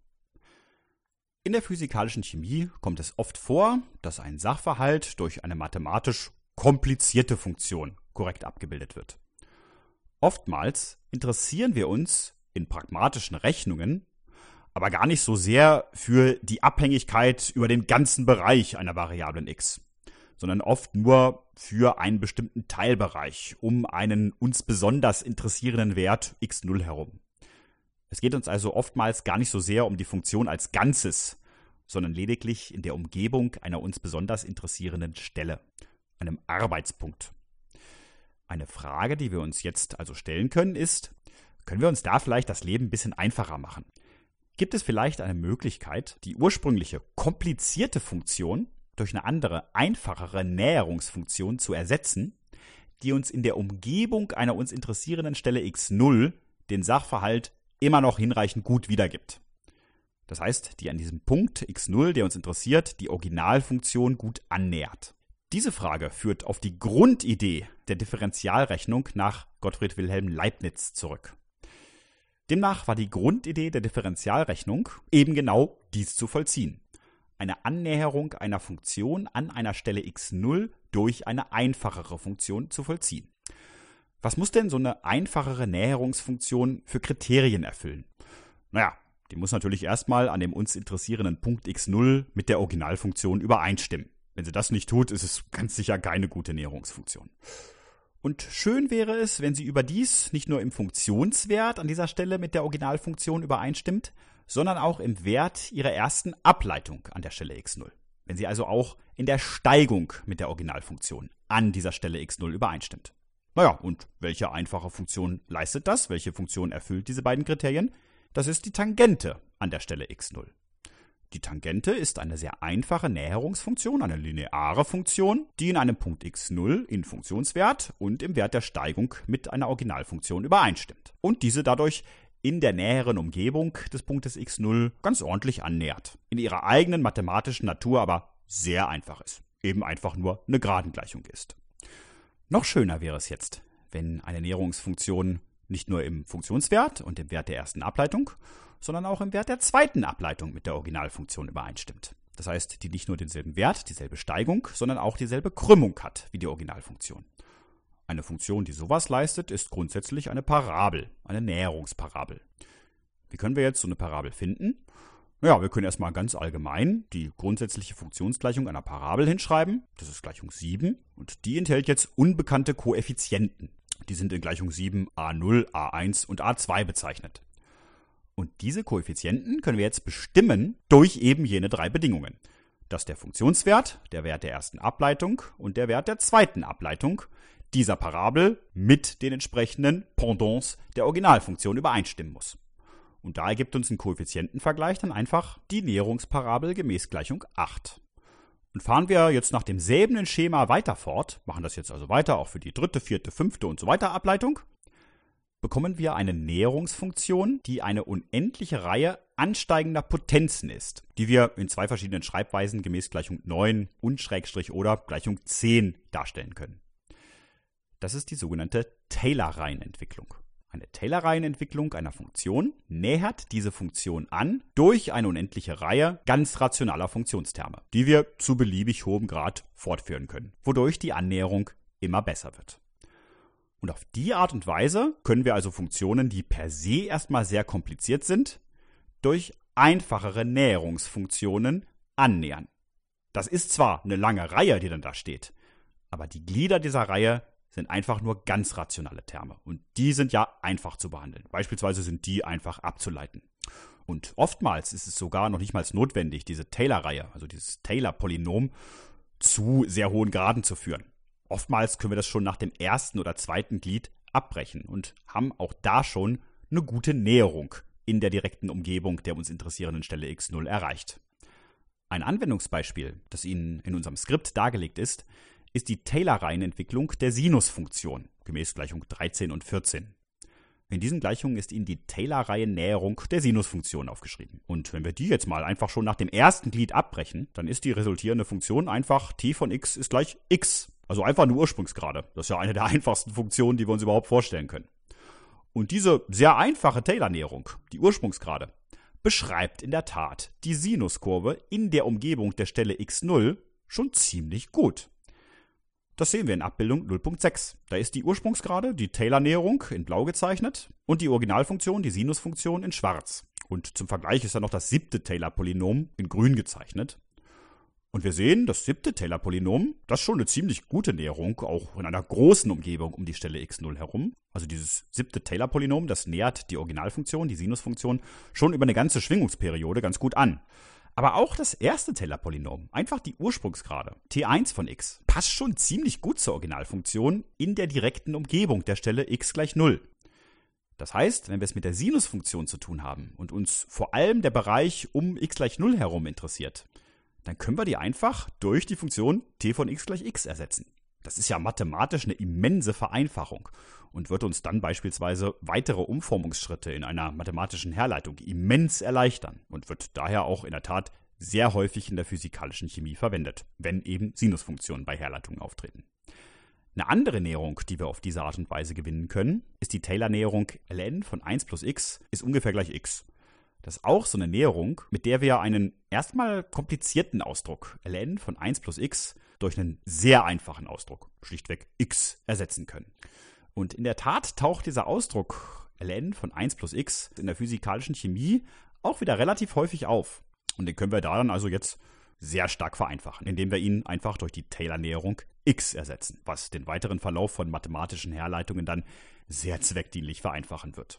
In der physikalischen Chemie kommt es oft vor, dass ein Sachverhalt durch eine mathematisch komplizierte Funktion korrekt abgebildet wird. Oftmals interessieren wir uns in pragmatischen Rechnungen aber gar nicht so sehr für die Abhängigkeit über den ganzen Bereich einer Variablen x, sondern oft nur für einen bestimmten Teilbereich um einen uns besonders interessierenden Wert x null herum. Es geht uns also oftmals gar nicht so sehr um die Funktion als Ganzes, sondern lediglich in der Umgebung einer uns besonders interessierenden Stelle, einem Arbeitspunkt. Eine Frage, die wir uns jetzt also stellen können, ist, können wir uns da vielleicht das Leben ein bisschen einfacher machen? Gibt es vielleicht eine Möglichkeit, die ursprüngliche komplizierte Funktion durch eine andere, einfachere Näherungsfunktion zu ersetzen, die uns in der Umgebung einer uns interessierenden Stelle x null den Sachverhalt immer noch hinreichend gut wiedergibt? Das heißt, die an diesem Punkt x null, der uns interessiert, die Originalfunktion gut annähert. Diese Frage führt auf die Grundidee der Differentialrechnung nach Gottfried Wilhelm Leibniz zurück. Demnach war die Grundidee der Differentialrechnung eben genau dies zu vollziehen. Eine Annäherung einer Funktion an einer Stelle x null durch eine einfachere Funktion zu vollziehen. Was muss denn so eine einfachere Näherungsfunktion für Kriterien erfüllen? Naja, die muss natürlich erstmal an dem uns interessierenden Punkt x null mit der Originalfunktion übereinstimmen. Wenn sie das nicht tut, ist es ganz sicher keine gute Näherungsfunktion. Und schön wäre es, wenn sie überdies nicht nur im Funktionswert an dieser Stelle mit der Originalfunktion übereinstimmt, sondern auch im Wert ihrer ersten Ableitung an der Stelle x null. Wenn sie also auch in der Steigung mit der Originalfunktion an dieser Stelle x null übereinstimmt. Naja, und welche einfache Funktion leistet das? Welche Funktion erfüllt diese beiden Kriterien? Das ist die Tangente an der Stelle x null. Die Tangente ist eine sehr einfache Näherungsfunktion, eine lineare Funktion, die in einem Punkt x null in Funktionswert und im Wert der Steigung mit einer Originalfunktion übereinstimmt und diese dadurch in der näheren Umgebung des Punktes x null ganz ordentlich annähert. In ihrer eigenen mathematischen Natur aber sehr einfach ist. Eben einfach nur eine Geradengleichung ist. Noch schöner wäre es jetzt, wenn eine Näherungsfunktion nicht nur im Funktionswert und im Wert der ersten Ableitung, sondern auch im Wert der zweiten Ableitung mit der Originalfunktion übereinstimmt. Das heißt, die nicht nur denselben Wert, dieselbe Steigung, sondern auch dieselbe Krümmung hat wie die Originalfunktion. Eine Funktion, die sowas leistet, ist grundsätzlich eine Parabel, eine Näherungsparabel. Wie können wir jetzt so eine Parabel finden? Naja, wir können erstmal ganz allgemein die grundsätzliche Funktionsgleichung einer Parabel hinschreiben. Das ist Gleichung sieben und die enthält jetzt unbekannte Koeffizienten. Die sind in Gleichung sieben a null, a eins und a zwei bezeichnet. Und diese Koeffizienten können wir jetzt bestimmen durch eben jene drei Bedingungen. Dass der Funktionswert, der Wert der ersten Ableitung und der Wert der zweiten Ableitung dieser Parabel mit den entsprechenden Pendants der Originalfunktion übereinstimmen muss. Und da ergibt uns ein Koeffizientenvergleich dann einfach die Näherungsparabel gemäß Gleichung acht. Und fahren wir jetzt nach demselben Schema weiter fort, machen das jetzt also weiter auch für die dritte, vierte, fünfte und so weiter Ableitung, bekommen wir eine Näherungsfunktion, die eine unendliche Reihe ansteigender Potenzen ist, die wir in zwei verschiedenen Schreibweisen gemäß Gleichung neun und Schrägstrich oder Gleichung zehn darstellen können. Das ist die sogenannte Taylor-Reihenentwicklung. Eine Taylor-Reihenentwicklung einer Funktion nähert diese Funktion an durch eine unendliche Reihe ganz rationaler Funktionsterme, die wir zu beliebig hohem Grad fortführen können, wodurch die Annäherung immer besser wird. Und auf die Art und Weise können wir also Funktionen, die per se erstmal sehr kompliziert sind, durch einfachere Näherungsfunktionen annähern. Das ist zwar eine lange Reihe, die dann da steht, aber die Glieder dieser Reihe sind einfach nur ganz rationale Terme. Und die sind ja einfach zu behandeln. Beispielsweise sind die einfach abzuleiten. Und oftmals ist es sogar noch nicht mal notwendig, diese Taylor-Reihe, also dieses Taylor-Polynom, zu sehr hohen Graden zu führen. Oftmals können wir das schon nach dem ersten oder zweiten Glied abbrechen und haben auch da schon eine gute Näherung in der direkten Umgebung der uns interessierenden Stelle x null erreicht. Ein Anwendungsbeispiel, das Ihnen in unserem Skript dargelegt ist, ist die Taylor-Reihenentwicklung der Sinusfunktion, gemäß Gleichung dreizehn und vierzehn. In diesen Gleichungen ist Ihnen die Taylor-Reihen-Näherung der Sinusfunktion aufgeschrieben. Und wenn wir die jetzt mal einfach schon nach dem ersten Glied abbrechen, dann ist die resultierende Funktion einfach t von x ist gleich x. Also einfach eine Ursprungsgrade. Das ist ja eine der einfachsten Funktionen, die wir uns überhaupt vorstellen können. Und diese sehr einfache Taylor-Näherung, die Ursprungsgrade, beschreibt in der Tat die Sinuskurve in der Umgebung der Stelle x null schon ziemlich gut. Das sehen wir in Abbildung null Punkt sechs. Da ist die Ursprungsgrade, die Taylor-Näherung, in blau gezeichnet und die Originalfunktion, die Sinusfunktion, in schwarz. Und zum Vergleich ist dann noch das siebte Taylor-Polynom in grün gezeichnet. Und wir sehen, das siebte Taylor-Polynom, das ist schon eine ziemlich gute Näherung, auch in einer großen Umgebung um die Stelle x null herum. Also dieses siebte Taylor-Polynom, das nähert die Originalfunktion, die Sinusfunktion, schon über eine ganze Schwingungsperiode ganz gut an. Aber auch das erste Taylor-Polynom, einfach die Ursprungsgrade, t eins von x, passt schon ziemlich gut zur Originalfunktion in der direkten Umgebung der Stelle x gleich null. Das heißt, wenn wir es mit der Sinusfunktion zu tun haben und uns vor allem der Bereich um x gleich null herum interessiert, dann können wir die einfach durch die Funktion t von x gleich x ersetzen. Das ist ja mathematisch eine immense Vereinfachung und wird uns dann beispielsweise weitere Umformungsschritte in einer mathematischen Herleitung immens erleichtern und wird daher auch in der Tat sehr häufig in der physikalischen Chemie verwendet, wenn eben Sinusfunktionen bei Herleitungen auftreten. Eine andere Näherung, die wir auf diese Art und Weise gewinnen können, ist die Taylor-Näherung ln von eins plus x ist ungefähr gleich x. Das ist auch so eine Näherung, mit der wir einen erstmal komplizierten Ausdruck ln von eins plus x durch einen sehr einfachen Ausdruck, schlichtweg x, ersetzen können. Und in der Tat taucht dieser Ausdruck ln von eins plus x in der physikalischen Chemie auch wieder relativ häufig auf. Und den können wir da dann also jetzt sehr stark vereinfachen, indem wir ihn einfach durch die Taylor-Näherung x ersetzen, was den weiteren Verlauf von mathematischen Herleitungen dann sehr zweckdienlich vereinfachen wird.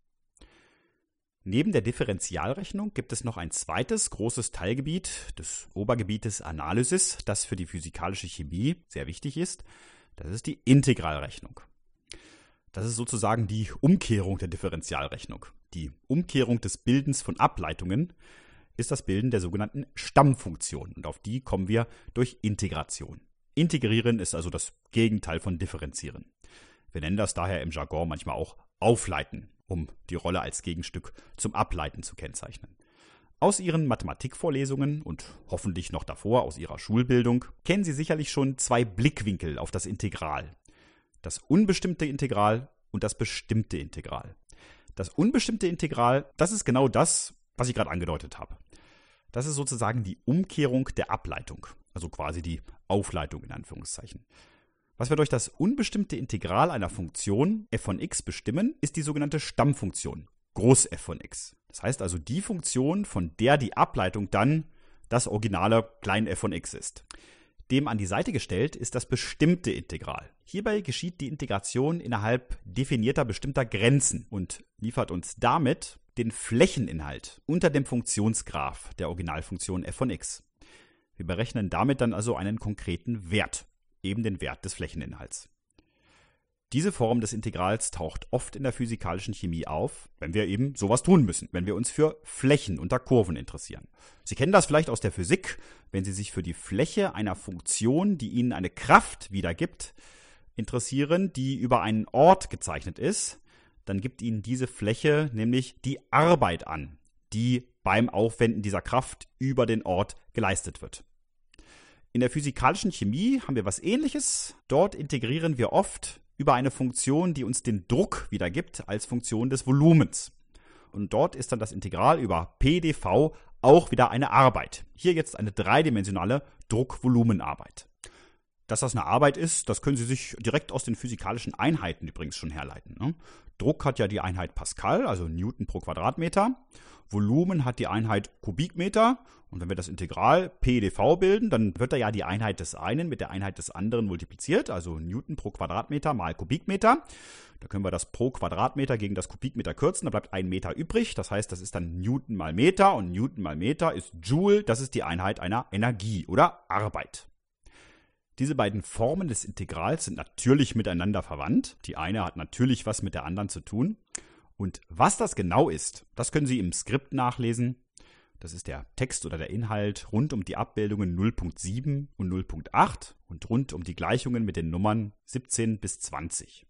Neben der Differentialrechnung gibt es noch ein zweites großes Teilgebiet des Obergebietes Analysis, das für die physikalische Chemie sehr wichtig ist. Das ist die Integralrechnung. Das ist sozusagen die Umkehrung der Differentialrechnung. Die Umkehrung des Bildens von Ableitungen ist das Bilden der sogenannten Stammfunktion. Und auf die kommen wir durch Integration. Integrieren ist also das Gegenteil von Differenzieren. Wir nennen das daher im Jargon manchmal auch Aufleiten, um die Rolle als Gegenstück zum Ableiten zu kennzeichnen. Aus Ihren Mathematikvorlesungen und hoffentlich noch davor aus Ihrer Schulbildung kennen Sie sicherlich schon zwei Blickwinkel auf das Integral. Das unbestimmte Integral und das bestimmte Integral. Das unbestimmte Integral, das ist genau das, was ich gerade angedeutet habe. Das ist sozusagen die Umkehrung der Ableitung, also quasi die Aufleitung in Anführungszeichen. Was wir durch das unbestimmte Integral einer Funktion f von x bestimmen, ist die sogenannte Stammfunktion, Groß F von x. Das heißt also die Funktion, von der die Ableitung dann das originale klein f von x ist. Dem an die Seite gestellt ist das bestimmte Integral. Hierbei geschieht die Integration innerhalb definierter bestimmter Grenzen und liefert uns damit den Flächeninhalt unter dem Funktionsgraph der Originalfunktion f von x. Wir berechnen damit dann also einen konkreten Wert, eben den Wert des Flächeninhalts. Diese Form des Integrals taucht oft in der physikalischen Chemie auf, wenn wir eben sowas tun müssen, wenn wir uns für Flächen unter Kurven interessieren. Sie kennen das vielleicht aus der Physik, wenn Sie sich für die Fläche einer Funktion, die Ihnen eine Kraft wiedergibt, interessieren, die über einen Ort gezeichnet ist, dann gibt Ihnen diese Fläche nämlich die Arbeit an, die beim Aufwenden dieser Kraft über den Ort geleistet wird. In der physikalischen Chemie haben wir was Ähnliches. Dort integrieren wir oft über eine Funktion, die uns den Druck wiedergibt, als Funktion des Volumens. Und dort ist dann das Integral über P dV auch wieder eine Arbeit. Hier jetzt eine dreidimensionale Druck-Volumenarbeit. Dass das eine Arbeit ist, das können Sie sich direkt aus den physikalischen Einheiten übrigens schon herleiten. Ne? Druck hat ja die Einheit Pascal, also Newton pro Quadratmeter. Volumen hat die Einheit Kubikmeter. Und wenn wir das Integral P dV bilden, dann wird da ja die Einheit des einen mit der Einheit des anderen multipliziert, also Newton pro Quadratmeter mal Kubikmeter. Da können wir das pro Quadratmeter gegen das Kubikmeter kürzen, da bleibt ein Meter übrig. Das heißt, das ist dann Newton mal Meter und Newton mal Meter ist Joule, das ist die Einheit einer Energie oder Arbeit. Diese beiden Formen des Integrals sind natürlich miteinander verwandt. Die eine hat natürlich was mit der anderen zu tun. Und was das genau ist, das können Sie im Skript nachlesen. Das ist der Text oder der Inhalt rund um die Abbildungen null Punkt sieben und null Punkt acht und rund um die Gleichungen mit den Nummern siebzehn bis zwanzig.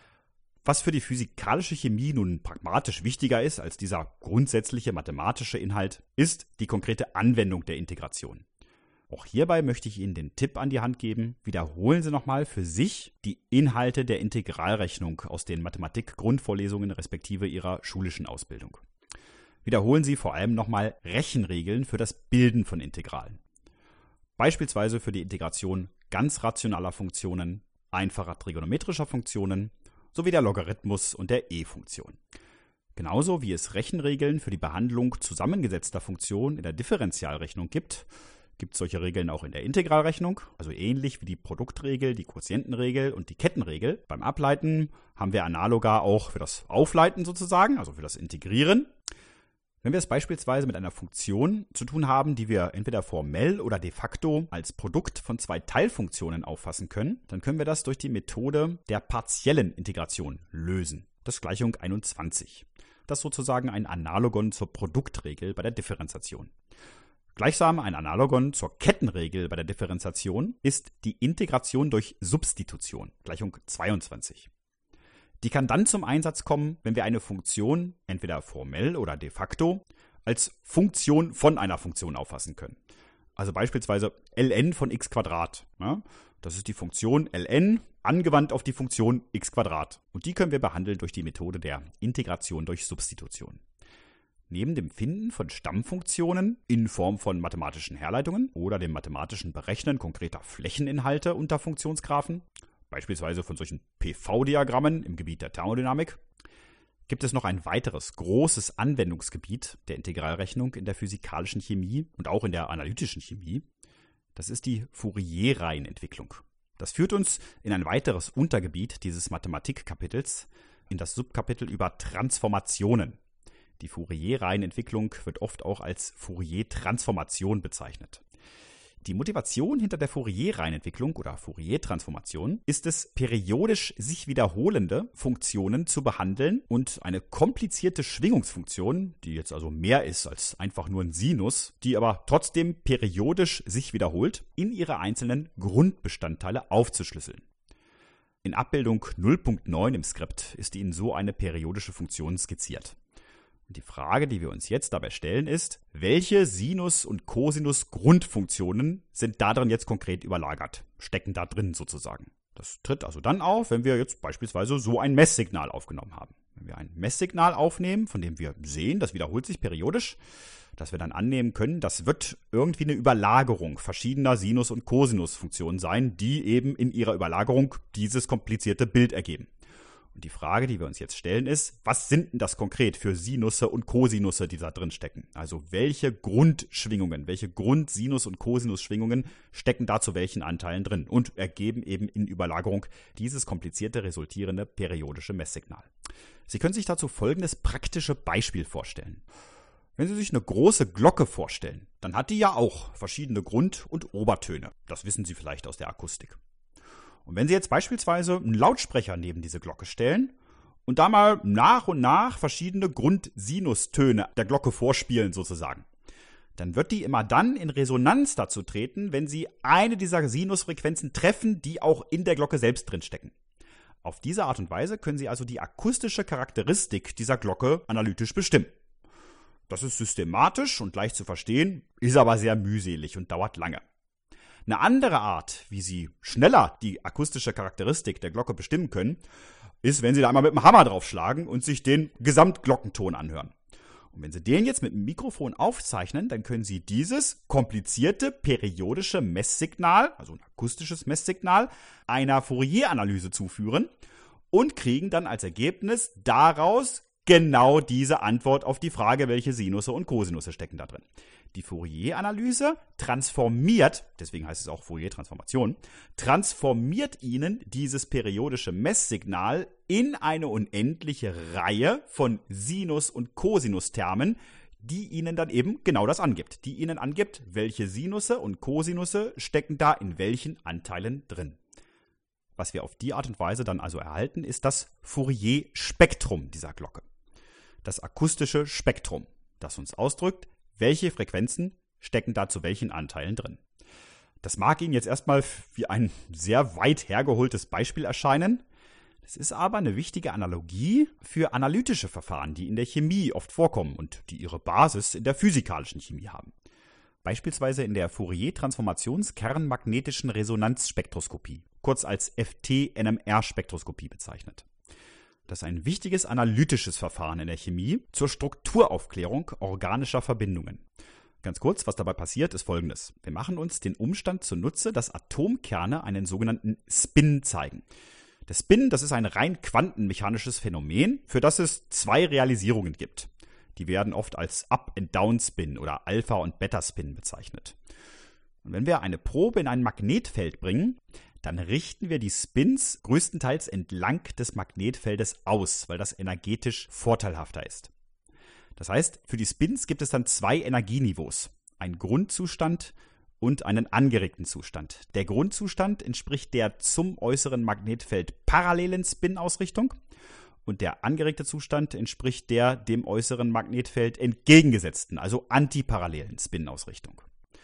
Was für die physikalische Chemie nun pragmatisch wichtiger ist als dieser grundsätzliche mathematische Inhalt, ist die konkrete Anwendung der Integration. Auch hierbei möchte ich Ihnen den Tipp an die Hand geben, wiederholen Sie nochmal für sich die Inhalte der Integralrechnung aus den Mathematik-Grundvorlesungen respektive Ihrer schulischen Ausbildung. Wiederholen Sie vor allem nochmal Rechenregeln für das Bilden von Integralen. Beispielsweise für die Integration ganz rationaler Funktionen, einfacher trigonometrischer Funktionen sowie der Logarithmus und der E-Funktion. Genauso wie es Rechenregeln für die Behandlung zusammengesetzter Funktionen in der Differentialrechnung gibt, gibt es solche Regeln auch in der Integralrechnung, also ähnlich wie die Produktregel, die Quotientenregel und die Kettenregel. Beim Ableiten haben wir analoga auch für das Aufleiten sozusagen, also für das Integrieren. Wenn wir es beispielsweise mit einer Funktion zu tun haben, die wir entweder formell oder de facto als Produkt von zwei Teilfunktionen auffassen können, dann können wir das durch die Methode der partiellen Integration lösen. Das ist Gleichung einundzwanzig. Das ist sozusagen ein Analogon zur Produktregel bei der Differenziation. Gleichsam ein Analogon zur Kettenregel bei der Differenziation ist die Integration durch Substitution, Gleichung zweiundzwanzig. Die kann dann zum Einsatz kommen, wenn wir eine Funktion, entweder formell oder de facto, als Funktion von einer Funktion auffassen können. Also beispielsweise ln von x Quadrat. Ja, das ist die Funktion ln angewandt auf die Funktion x Quadrat. Und die können wir behandeln durch die Methode der Integration durch Substitution. Neben dem Finden von Stammfunktionen in Form von mathematischen Herleitungen oder dem mathematischen Berechnen konkreter Flächeninhalte unter Funktionsgraphen, beispielsweise von solchen P V-Diagrammen im Gebiet der Thermodynamik, gibt es noch ein weiteres großes Anwendungsgebiet der Integralrechnung in der physikalischen Chemie und auch in der analytischen Chemie. Das ist die Fourier-Reihenentwicklung. Das führt uns in ein weiteres Untergebiet dieses Mathematikkapitels, in das Subkapitel über Transformationen. Die Fourier-Reihenentwicklung wird oft auch als Fourier-Transformation bezeichnet. Die Motivation hinter der Fourier-Reihenentwicklung oder Fourier-Transformation ist es, periodisch sich wiederholende Funktionen zu behandeln und eine komplizierte Schwingungsfunktion, die jetzt also mehr ist als einfach nur ein Sinus, die aber trotzdem periodisch sich wiederholt, in ihre einzelnen Grundbestandteile aufzuschlüsseln. In Abbildung null Punkt neun im Skript ist Ihnen so eine periodische Funktion skizziert. Und die Frage, die wir uns jetzt dabei stellen, ist, welche Sinus- und Cosinus-Grundfunktionen sind da drin jetzt konkret überlagert, stecken da drin sozusagen. Das tritt also dann auf, wenn wir jetzt beispielsweise so ein Messsignal aufgenommen haben. Wenn wir ein Messsignal aufnehmen, von dem wir sehen, das wiederholt sich periodisch, dass wir dann annehmen können, das wird irgendwie eine Überlagerung verschiedener Sinus- und Cosinus-Funktionen sein, die eben in ihrer Überlagerung dieses komplizierte Bild ergeben. Und die Frage, die wir uns jetzt stellen, ist, was sind denn das konkret für Sinusse und Cosinusse, die da drin stecken? Also welche Grundschwingungen, welche Grund-Sinus- und Cosinus-Schwingungen stecken da zu welchen Anteilen drin und ergeben eben in Überlagerung dieses komplizierte resultierende periodische Messsignal. Sie können sich dazu folgendes praktische Beispiel vorstellen. Wenn Sie sich eine große Glocke vorstellen, dann hat die ja auch verschiedene Grund- und Obertöne. Das wissen Sie vielleicht aus der Akustik. Und wenn Sie jetzt beispielsweise einen Lautsprecher neben diese Glocke stellen und da mal nach und nach verschiedene Grundsinustöne der Glocke vorspielen sozusagen, dann wird die immer dann in Resonanz dazu treten, wenn Sie eine dieser Sinusfrequenzen treffen, die auch in der Glocke selbst drin stecken. Auf diese Art und Weise können Sie also die akustische Charakteristik dieser Glocke analytisch bestimmen. Das ist systematisch und leicht zu verstehen, ist aber sehr mühselig und dauert lange. Eine andere Art, wie Sie schneller die akustische Charakteristik der Glocke bestimmen können, ist, wenn Sie da einmal mit dem Hammer draufschlagen und sich den Gesamtglockenton anhören. Und wenn Sie den jetzt mit dem Mikrofon aufzeichnen, dann können Sie dieses komplizierte periodische Messsignal, also ein akustisches Messsignal, einer Fourier-Analyse zuführen und kriegen dann als Ergebnis daraus genau diese Antwort auf die Frage, welche Sinusse und Kosinusse stecken da drin. Die Fourier-Analyse transformiert, deswegen heißt es auch Fourier-Transformation, transformiert Ihnen dieses periodische Messsignal in eine unendliche Reihe von Sinus- und Kosinustermen, die Ihnen dann eben genau das angibt. Die Ihnen angibt, welche Sinusse und Kosinusse stecken da in welchen Anteilen drin. Was wir auf die Art und Weise dann also erhalten, ist das Fourier-Spektrum dieser Glocke. Das akustische Spektrum, das uns ausdrückt, welche Frequenzen stecken da zu welchen Anteilen drin. Das mag Ihnen jetzt erstmal wie ein sehr weit hergeholtes Beispiel erscheinen. Das ist aber eine wichtige Analogie für analytische Verfahren, die in der Chemie oft vorkommen und die ihre Basis in der physikalischen Chemie haben. Beispielsweise in der Fourier-Transformations-Kernmagnetischen Resonanzspektroskopie, kurz als F T N M R-Spektroskopie bezeichnet. Das ist ein wichtiges analytisches Verfahren in der Chemie zur Strukturaufklärung organischer Verbindungen. Ganz kurz, was dabei passiert, ist Folgendes. Wir machen uns den Umstand zunutze, dass Atomkerne einen sogenannten Spin zeigen. Der Spin, das ist ein rein quantenmechanisches Phänomen, für das es zwei Realisierungen gibt. Die werden oft als Up- and Down-Spin oder Alpha- und Beta-Spin bezeichnet. Und wenn wir eine Probe in ein Magnetfeld bringen, dann richten wir die Spins größtenteils entlang des Magnetfeldes aus, weil das energetisch vorteilhafter ist. Das heißt, für die Spins gibt es dann zwei Energieniveaus, einen Grundzustand und einen angeregten Zustand. Der Grundzustand entspricht der zum äußeren Magnetfeld parallelen Spin-Ausrichtung und der angeregte Zustand entspricht der dem äußeren Magnetfeld entgegengesetzten, also antiparallelen Spin-Ausrichtung.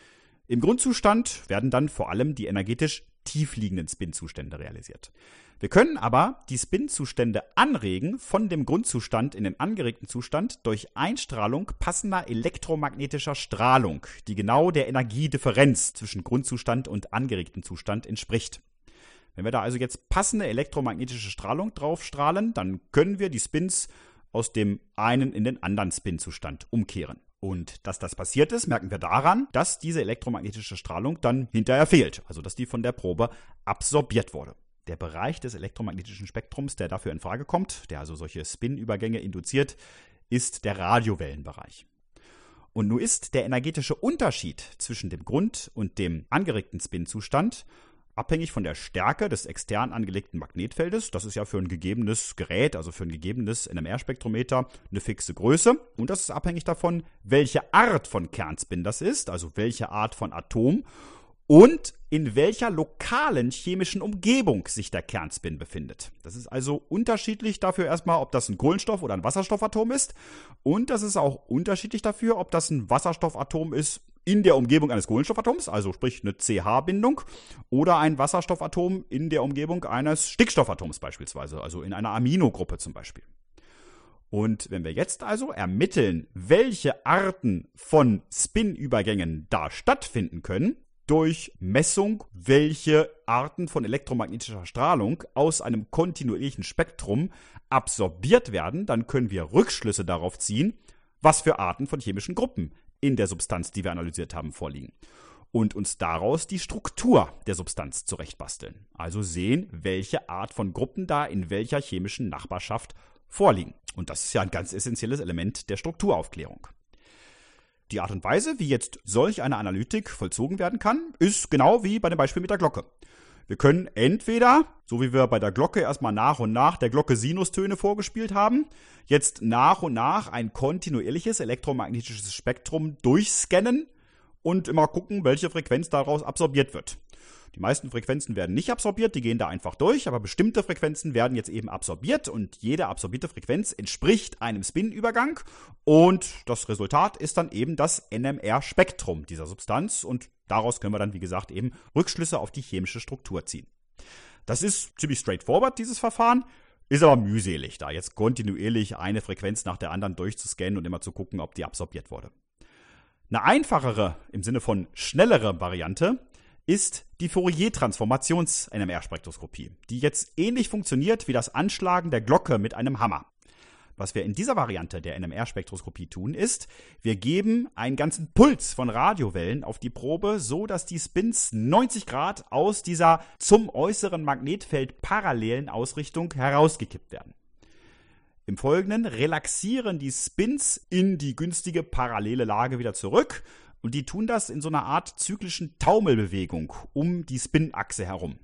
Im Grundzustand werden dann vor allem die energetisch tiefliegenden Spin-Zustände realisiert. Wir können aber die Spin-Zustände anregen von dem Grundzustand in den angeregten Zustand durch Einstrahlung passender elektromagnetischer Strahlung, die genau der Energiedifferenz zwischen Grundzustand und angeregtem Zustand entspricht. Wenn wir da also jetzt passende elektromagnetische Strahlung draufstrahlen, dann können wir die Spins aus dem einen in den anderen Spin-Zustand umkehren. Und dass das passiert ist, merken wir daran, dass diese elektromagnetische Strahlung dann hinterher fehlt, also dass die von der Probe absorbiert wurde. Der Bereich des elektromagnetischen Spektrums, der dafür in Frage kommt, der also solche Spin-Übergänge induziert, ist der Radiowellenbereich. Und nun ist der energetische Unterschied zwischen dem Grund- und dem angeregten Spin-Zustand abhängig von der Stärke des extern angelegten Magnetfeldes. Das ist ja für ein gegebenes Gerät, also für ein gegebenes N M R-Spektrometer, eine fixe Größe. Und das ist abhängig davon, welche Art von Kernspin das ist, also welche Art von Atom und in welcher lokalen chemischen Umgebung sich der Kernspin befindet. Das ist also unterschiedlich dafür erstmal, ob das ein Kohlenstoff- oder ein Wasserstoffatom ist. Und das ist auch unterschiedlich dafür, ob das ein Wasserstoffatom ist in der Umgebung eines Kohlenstoffatoms, also sprich eine C H-Bindung, oder ein Wasserstoffatom in der Umgebung eines Stickstoffatoms beispielsweise, also in einer Aminogruppe zum Beispiel. Und wenn wir jetzt also ermitteln, welche Arten von Spin-Übergängen da stattfinden können, durch Messung, welche Arten von elektromagnetischer Strahlung aus einem kontinuierlichen Spektrum absorbiert werden, dann können wir Rückschlüsse darauf ziehen, was für Arten von chemischen Gruppen in der Substanz, die wir analysiert haben, vorliegen. Und uns daraus die Struktur der Substanz zurechtbasteln. Also sehen, welche Art von Gruppen da in welcher chemischen Nachbarschaft vorliegen. Und das ist ja ein ganz essentielles Element der Strukturaufklärung. Die Art und Weise, wie jetzt solch eine Analytik vollzogen werden kann, ist genau wie bei dem Beispiel mit der Glocke. Wir können entweder, so wie wir bei der Glocke erstmal nach und nach der Glocke Sinustöne vorgespielt haben, jetzt nach und nach ein kontinuierliches elektromagnetisches Spektrum durchscannen und immer gucken, welche Frequenz daraus absorbiert wird. Die meisten Frequenzen werden nicht absorbiert, die gehen da einfach durch, aber bestimmte Frequenzen werden jetzt eben absorbiert und jede absorbierte Frequenz entspricht einem Spin-Übergang und das Resultat ist dann eben das N M R-Spektrum dieser Substanz und daraus können wir dann, wie gesagt, eben Rückschlüsse auf die chemische Struktur ziehen. Das ist ziemlich straightforward, dieses Verfahren. Ist aber mühselig, da jetzt kontinuierlich eine Frequenz nach der anderen durchzuscannen und immer zu gucken, ob die absorbiert wurde. Eine einfachere, im Sinne von schnellere Variante ist die Fourier-Transformations-N M R-Spektroskopie, die jetzt ähnlich funktioniert wie das Anschlagen der Glocke mit einem Hammer. Was wir in dieser Variante der N M R-Spektroskopie tun, ist, wir geben einen ganzen Puls von Radiowellen auf die Probe, so dass die Spins neunzig Grad aus dieser zum äußeren Magnetfeld parallelen Ausrichtung herausgekippt werden. Im Folgenden relaxieren die Spins in die günstige parallele Lage wieder zurück und die tun das in so einer Art zyklischen Taumelbewegung um die Spinachse herum.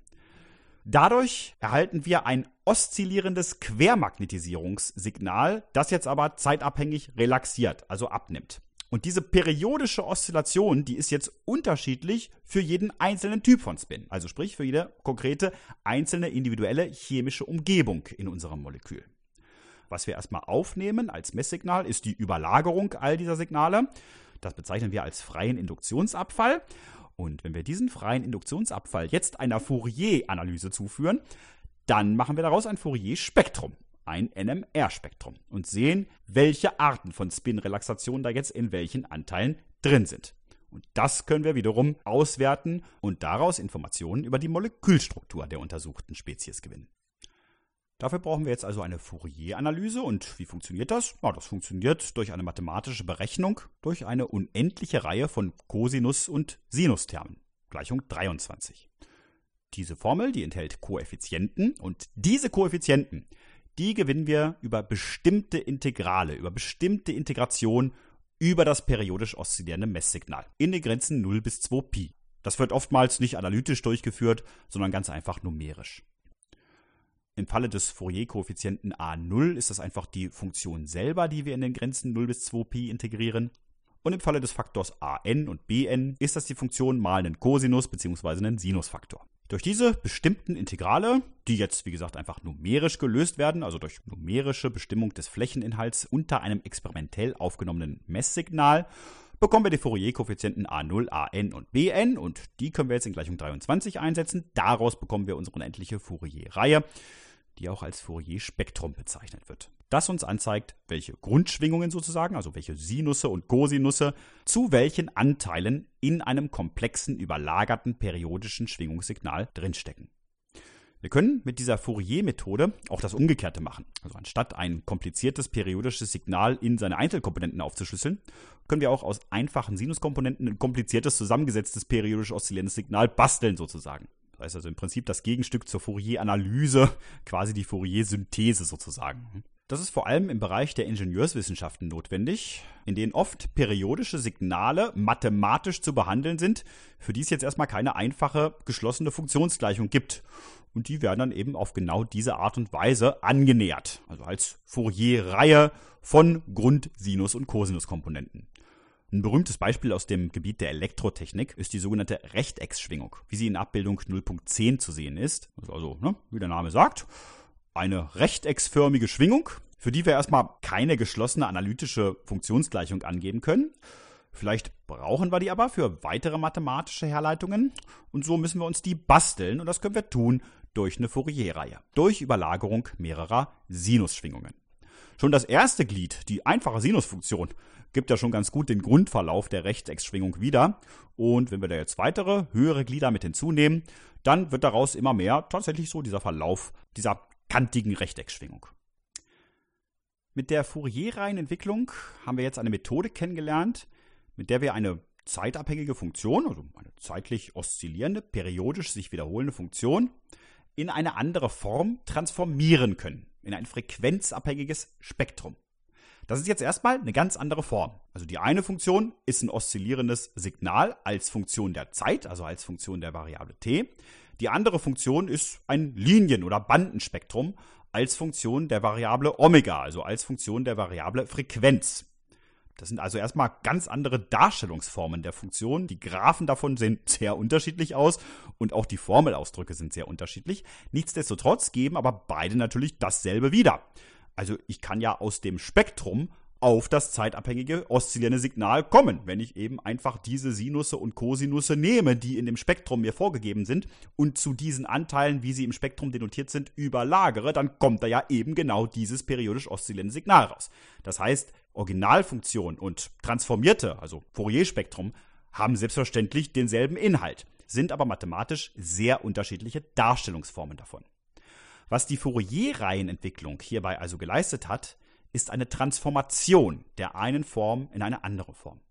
Dadurch erhalten wir ein oszillierendes Quermagnetisierungssignal, das jetzt aber zeitabhängig relaxiert, also abnimmt. Und diese periodische Oszillation, die ist jetzt unterschiedlich für jeden einzelnen Typ von Spin, also sprich für jede konkrete einzelne individuelle chemische Umgebung in unserem Molekül. Was wir erstmal aufnehmen als Messsignal, ist die Überlagerung all dieser Signale. Das bezeichnen wir als freien Induktionsabfall. Und wenn wir diesen freien Induktionsabfall jetzt einer Fourier-Analyse zuführen, dann machen wir daraus ein Fourier-Spektrum, ein N M R-Spektrum und sehen, welche Arten von Spin-Relaxation da jetzt in welchen Anteilen drin sind. Und das können wir wiederum auswerten und daraus Informationen über die Molekülstruktur der untersuchten Spezies gewinnen. Dafür brauchen wir jetzt also eine Fourier-Analyse. Und wie funktioniert das? Ja, das funktioniert durch eine mathematische Berechnung durch eine unendliche Reihe von Cosinus- und Sinustermen. Gleichung dreiundzwanzig. Diese Formel, die enthält Koeffizienten und diese Koeffizienten, die gewinnen wir über bestimmte Integrale, über bestimmte Integration über das periodisch oszillierende Messsignal in den Grenzen null bis zwei Pi. Das wird oftmals nicht analytisch durchgeführt, sondern ganz einfach numerisch. Im Falle des Fourier-Koeffizienten a null ist das einfach die Funktion selber, die wir in den Grenzen null bis zwei Pi integrieren. Und im Falle des Faktors an und bn ist das die Funktion mal einen Cosinus- bzw. einen Sinusfaktor. Durch diese bestimmten Integrale, die jetzt wie gesagt einfach numerisch gelöst werden, also durch numerische Bestimmung des Flächeninhalts unter einem experimentell aufgenommenen Messsignal, bekommen wir die Fourier-Koeffizienten a null, an und bn und die können wir jetzt in Gleichung dreiundzwanzig einsetzen. Daraus bekommen wir unsere unendliche Fourier-Reihe, die auch als Fourier-Spektrum bezeichnet wird. Das uns anzeigt, welche Grundschwingungen sozusagen, also welche Sinusse und Cosinusse, zu welchen Anteilen in einem komplexen, überlagerten periodischen Schwingungssignal drinstecken. Wir können mit dieser Fourier-Methode auch das Umgekehrte machen. Also anstatt ein kompliziertes periodisches Signal in seine Einzelkomponenten aufzuschlüsseln, können wir auch aus einfachen Sinuskomponenten ein kompliziertes zusammengesetztes periodisch oszillierendes Signal basteln sozusagen. Das heißt also im Prinzip das Gegenstück zur Fourier-Analyse, quasi die Fourier-Synthese sozusagen. Das ist vor allem im Bereich der Ingenieurswissenschaften notwendig, in denen oft periodische Signale mathematisch zu behandeln sind, für die es jetzt erstmal keine einfache, geschlossene Funktionsgleichung gibt. Und die werden dann eben auf genau diese Art und Weise angenähert, also als Fourier-Reihe von Grund-, Sinus- und Cosinuskomponenten. Ein berühmtes Beispiel aus dem Gebiet der Elektrotechnik ist die sogenannte Rechtecksschwingung, wie sie in Abbildung null Punkt zehn zu sehen ist. Also, ne, wie der Name sagt, eine rechtecksförmige Schwingung, für die wir erstmal keine geschlossene analytische Funktionsgleichung angeben können. Vielleicht brauchen wir die aber für weitere mathematische Herleitungen und so müssen wir uns die basteln und das können wir tun durch eine Fourier-Reihe, durch Überlagerung mehrerer Sinusschwingungen. Schon das erste Glied, die einfache Sinusfunktion, gibt ja schon ganz gut den Grundverlauf der Rechtecksschwingung wieder. Und wenn wir da jetzt weitere, höhere Glieder mit hinzunehmen, dann wird daraus immer mehr tatsächlich so dieser Verlauf dieser kantigen Rechtecksschwingung. Mit der Fourier-Reihenentwicklung haben wir jetzt eine Methode kennengelernt, mit der wir eine zeitabhängige Funktion, also eine zeitlich oszillierende, periodisch sich wiederholende Funktion, in eine andere Form transformieren können, in ein frequenzabhängiges Spektrum. Das ist jetzt erstmal eine ganz andere Form. Also die eine Funktion ist ein oszillierendes Signal als Funktion der Zeit, also als Funktion der Variable t. Die andere Funktion ist ein Linien- oder Bandenspektrum als Funktion der Variable Omega, also als Funktion der Variable Frequenz. Das sind also erstmal ganz andere Darstellungsformen der Funktion. Die Graphen davon sehen sehr unterschiedlich aus und auch die Formelausdrücke sind sehr unterschiedlich. Nichtsdestotrotz geben aber beide natürlich dasselbe wieder. Also ich kann ja aus dem Spektrum auf das zeitabhängige oszillierende Signal kommen, wenn ich eben einfach diese Sinusse und Cosinusse nehme, die in dem Spektrum mir vorgegeben sind und zu diesen Anteilen, wie sie im Spektrum denotiert sind, überlagere, dann kommt da ja eben genau dieses periodisch oszillierende Signal raus. Das heißt, Originalfunktion und transformierte, also Fourier-Spektrum, haben selbstverständlich denselben Inhalt, sind aber mathematisch sehr unterschiedliche Darstellungsformen davon. Was die Fourier-Reihenentwicklung hierbei also geleistet hat, ist eine Transformation der einen Form in eine andere Form.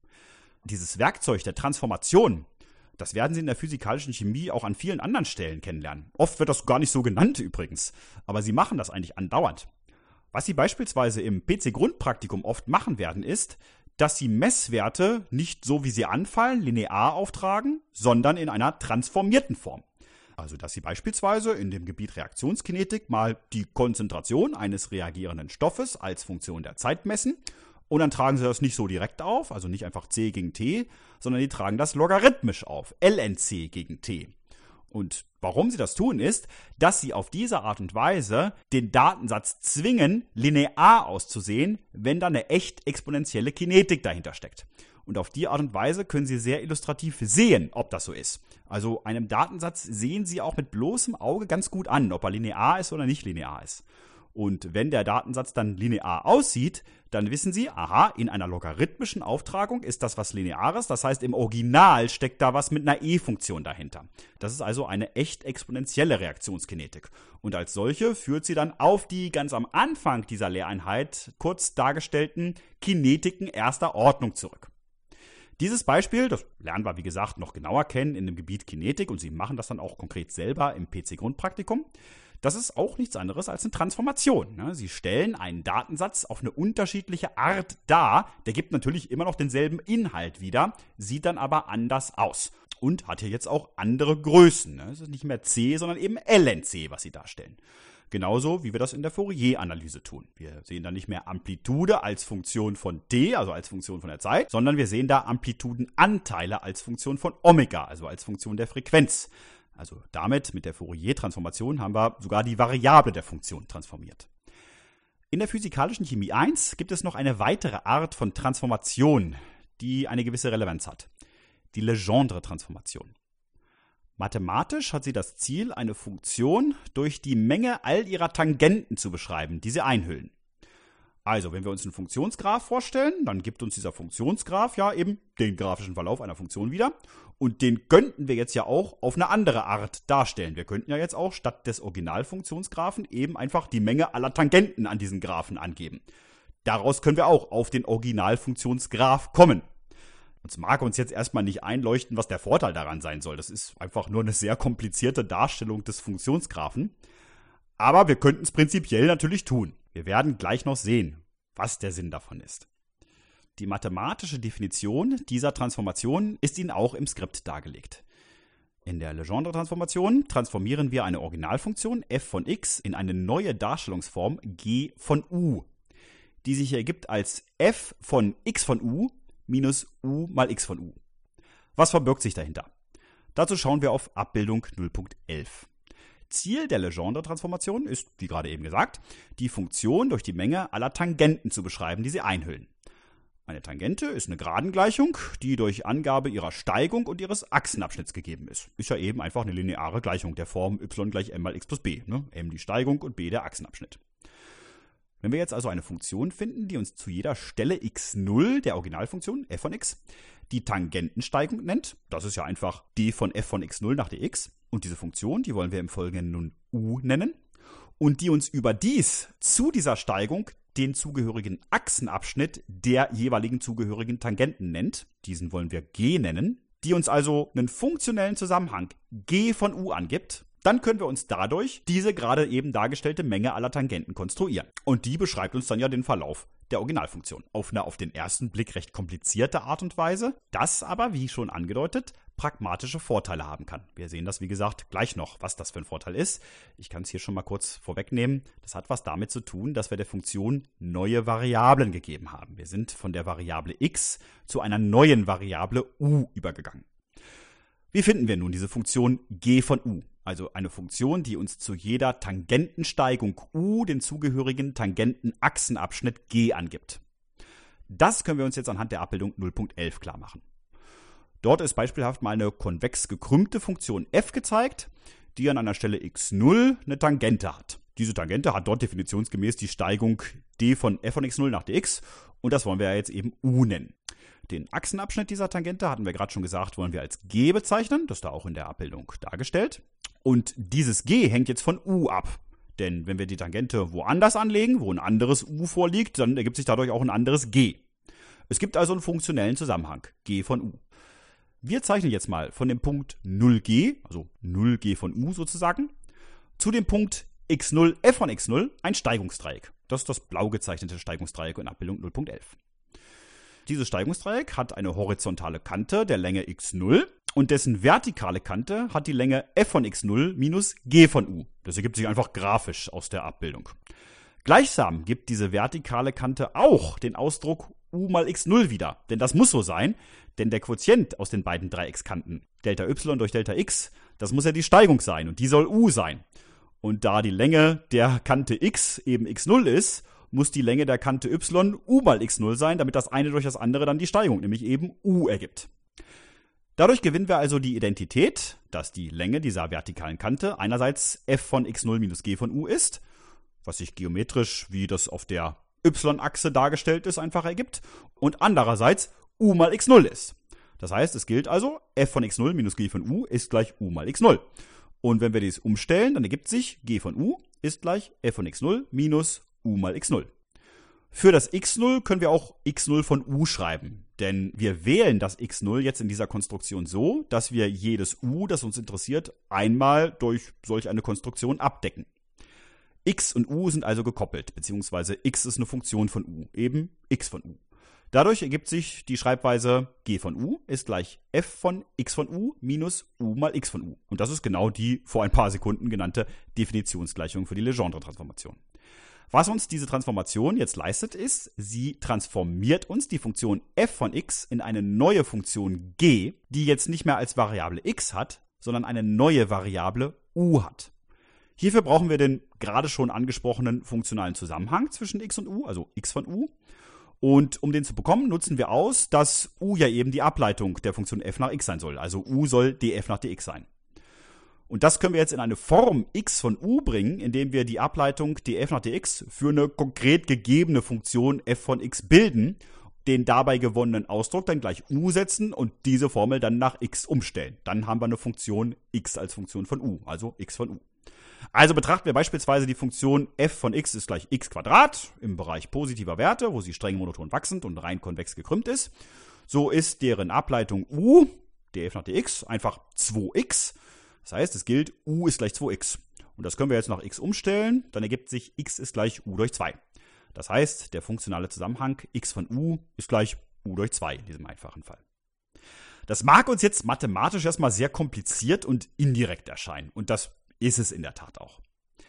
Dieses Werkzeug der Transformation, das werden Sie in der physikalischen Chemie auch an vielen anderen Stellen kennenlernen. Oft wird das gar nicht so genannt übrigens, aber Sie machen das eigentlich andauernd. Was Sie beispielsweise im P C-Grundpraktikum oft machen werden, ist, dass Sie Messwerte nicht so, wie sie anfallen, linear auftragen, sondern in einer transformierten Form. Also, dass Sie beispielsweise in dem Gebiet Reaktionskinetik mal die Konzentration eines reagierenden Stoffes als Funktion der Zeit messen und dann tragen Sie das nicht so direkt auf, also nicht einfach C gegen T, sondern die tragen das logarithmisch auf, ln c gegen T. Und warum Sie das tun, ist, dass Sie auf diese Art und Weise den Datensatz zwingen, linear auszusehen, wenn da eine echt exponentielle Kinetik dahinter steckt. Und auf die Art und Weise können Sie sehr illustrativ sehen, ob das so ist. Also einem Datensatz sehen Sie auch mit bloßem Auge ganz gut an, ob er linear ist oder nicht linear ist. Und wenn der Datensatz dann linear aussieht, dann wissen Sie, aha, in einer logarithmischen Auftragung ist das was Lineares. Das heißt, im Original steckt da was mit einer E-Funktion dahinter. Das ist also eine echt exponentielle Reaktionskinetik. Und als solche führt sie dann auf die ganz am Anfang dieser Lehreinheit kurz dargestellten Kinetiken erster Ordnung zurück. Dieses Beispiel, das lernen wir wie gesagt noch genauer kennen in dem Gebiet Kinetik und Sie machen das dann auch konkret selber im P C-Grundpraktikum. Das ist auch nichts anderes als eine Transformation. Sie stellen einen Datensatz auf eine unterschiedliche Art dar. Der gibt natürlich immer noch denselben Inhalt wieder, sieht dann aber anders aus und hat hier jetzt auch andere Größen. Es ist nicht mehr C, sondern eben ln c, was Sie darstellen. Genauso wie wir das in der Fourier-Analyse tun. Wir sehen da nicht mehr Amplitude als Funktion von t, also als Funktion von der Zeit, sondern wir sehen da Amplitudenanteile als Funktion von Omega, also als Funktion der Frequenz. Also damit, mit der Fourier-Transformation, haben wir sogar die Variable der Funktion transformiert. In der physikalischen Chemie eins gibt es noch eine weitere Art von Transformation, die eine gewisse Relevanz hat. Die Legendre-Transformation. Mathematisch hat sie das Ziel, eine Funktion durch die Menge all ihrer Tangenten zu beschreiben, die sie einhüllen. Also, wenn wir uns einen Funktionsgraph vorstellen, dann gibt uns dieser Funktionsgraph ja eben den grafischen Verlauf einer Funktion wieder. Und den könnten wir jetzt ja auch auf eine andere Art darstellen. Wir könnten ja jetzt auch statt des Originalfunktionsgraphen eben einfach die Menge aller Tangenten an diesen Graphen angeben. Daraus können wir auch auf den Originalfunktionsgraph kommen. Es mag uns jetzt erstmal nicht einleuchten, was der Vorteil daran sein soll. Das ist einfach nur eine sehr komplizierte Darstellung des Funktionsgraphen. Aber wir könnten es prinzipiell natürlich tun. Wir werden gleich noch sehen, was der Sinn davon ist. Die mathematische Definition dieser Transformation ist Ihnen auch im Skript dargelegt. In der Legendre-Transformation transformieren wir eine Originalfunktion f von x in eine neue Darstellungsform g von u, die sich ergibt als f von x von u minus u mal x von u. Was verbirgt sich dahinter? Dazu schauen wir auf Abbildung null Punkt elf. Ziel der Legendre-Transformation ist, wie gerade eben gesagt, die Funktion durch die Menge aller Tangenten zu beschreiben, die sie einhüllen. Eine Tangente ist eine Geradengleichung, die durch Angabe ihrer Steigung und ihres Achsenabschnitts gegeben ist. Ist ja eben einfach eine lineare Gleichung der Form y gleich m mal x plus b. Ne? M die Steigung und b der Achsenabschnitt. Wenn wir jetzt also eine Funktion finden, die uns zu jeder Stelle x null der Originalfunktion f von x die Tangentensteigung nennt, das ist ja einfach d von f von x null nach dx, und diese Funktion, die wollen wir im Folgenden nun u nennen, und die uns überdies zu dieser Steigung den zugehörigen Achsenabschnitt der jeweiligen zugehörigen Tangenten nennt, diesen wollen wir g nennen, die uns also einen funktionellen Zusammenhang g von u angibt, dann können wir uns dadurch diese gerade eben dargestellte Menge aller Tangenten konstruieren. Und die beschreibt uns dann ja den Verlauf der Originalfunktion. Auf eine auf den ersten Blick recht komplizierte Art und Weise, das aber, wie schon angedeutet, pragmatische Vorteile haben kann. Wir sehen das, wie gesagt, gleich noch, was das für ein Vorteil ist. Ich kann es hier schon mal kurz vorwegnehmen. Das hat was damit zu tun, dass wir der Funktion neue Variablen gegeben haben. Wir sind von der Variable x zu einer neuen Variable u übergegangen. Wie finden wir nun diese Funktion g von u? Also eine Funktion, die uns zu jeder Tangentensteigung u den zugehörigen Tangentenachsenabschnitt g angibt. Das können wir uns jetzt anhand der Abbildung null Punkt elf klar machen. Dort ist beispielhaft mal eine konvex gekrümmte Funktion f gezeigt, die an einer Stelle x null eine Tangente hat. Diese Tangente hat dort definitionsgemäß die Steigung d von f von x null nach dx und das wollen wir ja jetzt eben u nennen. Den Achsenabschnitt dieser Tangente, hatten wir gerade schon gesagt, wollen wir als g bezeichnen. Das ist da auch in der Abbildung dargestellt. Und dieses g hängt jetzt von u ab. Denn wenn wir die Tangente woanders anlegen, wo ein anderes u vorliegt, dann ergibt sich dadurch auch ein anderes g. Es gibt also einen funktionellen Zusammenhang, g von u. Wir zeichnen jetzt mal von dem Punkt null g, also null g von u sozusagen, zu dem Punkt x null f von x null ein Steigungsdreieck. Das ist das blau gezeichnete Steigungsdreieck in Abbildung null Punkt elf. Dieses Steigungsdreieck hat eine horizontale Kante der Länge x null und dessen vertikale Kante hat die Länge f von x null minus g von u. Das ergibt sich einfach grafisch aus der Abbildung. Gleichsam gibt diese vertikale Kante auch den Ausdruck u mal x null wieder. Denn das muss so sein, denn der Quotient aus den beiden Dreieckskanten, Delta y durch Delta x, das muss ja die Steigung sein und die soll u sein. Und da die Länge der Kante x eben x null ist, muss die Länge der Kante y u mal x null sein, damit das eine durch das andere dann die Steigung, nämlich eben u ergibt. Dadurch gewinnen wir also die Identität, dass die Länge dieser vertikalen Kante einerseits f von x null minus g von u ist, was sich geometrisch, wie das auf der y-Achse dargestellt ist, einfach ergibt, und andererseits u mal x null ist. Das heißt, es gilt also, f von x null minus g von u ist gleich u mal x null. Und wenn wir dies umstellen, dann ergibt sich g von u ist gleich f von x null minus u mal x null. Für das x null können wir auch x null von u schreiben, denn wir wählen das x null jetzt in dieser Konstruktion so, dass wir jedes u, das uns interessiert, einmal durch solch eine Konstruktion abdecken. X und u sind also gekoppelt, beziehungsweise x ist eine Funktion von u, eben x von u. Dadurch ergibt sich die Schreibweise g von u ist gleich f von x von u minus u mal x von u. Und das ist genau die vor ein paar Sekunden genannte Definitionsgleichung für die Legendre-Transformation. Was uns diese Transformation jetzt leistet, ist, sie transformiert uns die Funktion f von x in eine neue Funktion g, die jetzt nicht mehr als Variable x hat, sondern eine neue Variable u hat. Hierfür brauchen wir den gerade schon angesprochenen funktionalen Zusammenhang zwischen x und u, also x von u. Und um den zu bekommen, nutzen wir aus, dass u ja eben die Ableitung der Funktion f nach x sein soll. Also u soll df nach dx sein. Und das können wir jetzt in eine Form x von u bringen, indem wir die Ableitung df nach dx für eine konkret gegebene Funktion f von x bilden, den dabei gewonnenen Ausdruck dann gleich u setzen und diese Formel dann nach x umstellen. Dann haben wir eine Funktion x als Funktion von u, also x von u. Also betrachten wir beispielsweise die Funktion f von x ist gleich x Quadrat im Bereich positiver Werte, wo sie streng monoton wachsend und rein konvex gekrümmt ist. So ist deren Ableitung u, df nach dx, einfach zwei x. Das heißt, es gilt, u ist gleich zwei x. Und das können wir jetzt nach x umstellen, dann ergibt sich x ist gleich u durch zwei. Das heißt, der funktionale Zusammenhang x von u ist gleich u durch zwei in diesem einfachen Fall. Das mag uns jetzt mathematisch erstmal sehr kompliziert und indirekt erscheinen. Und das ist es in der Tat auch.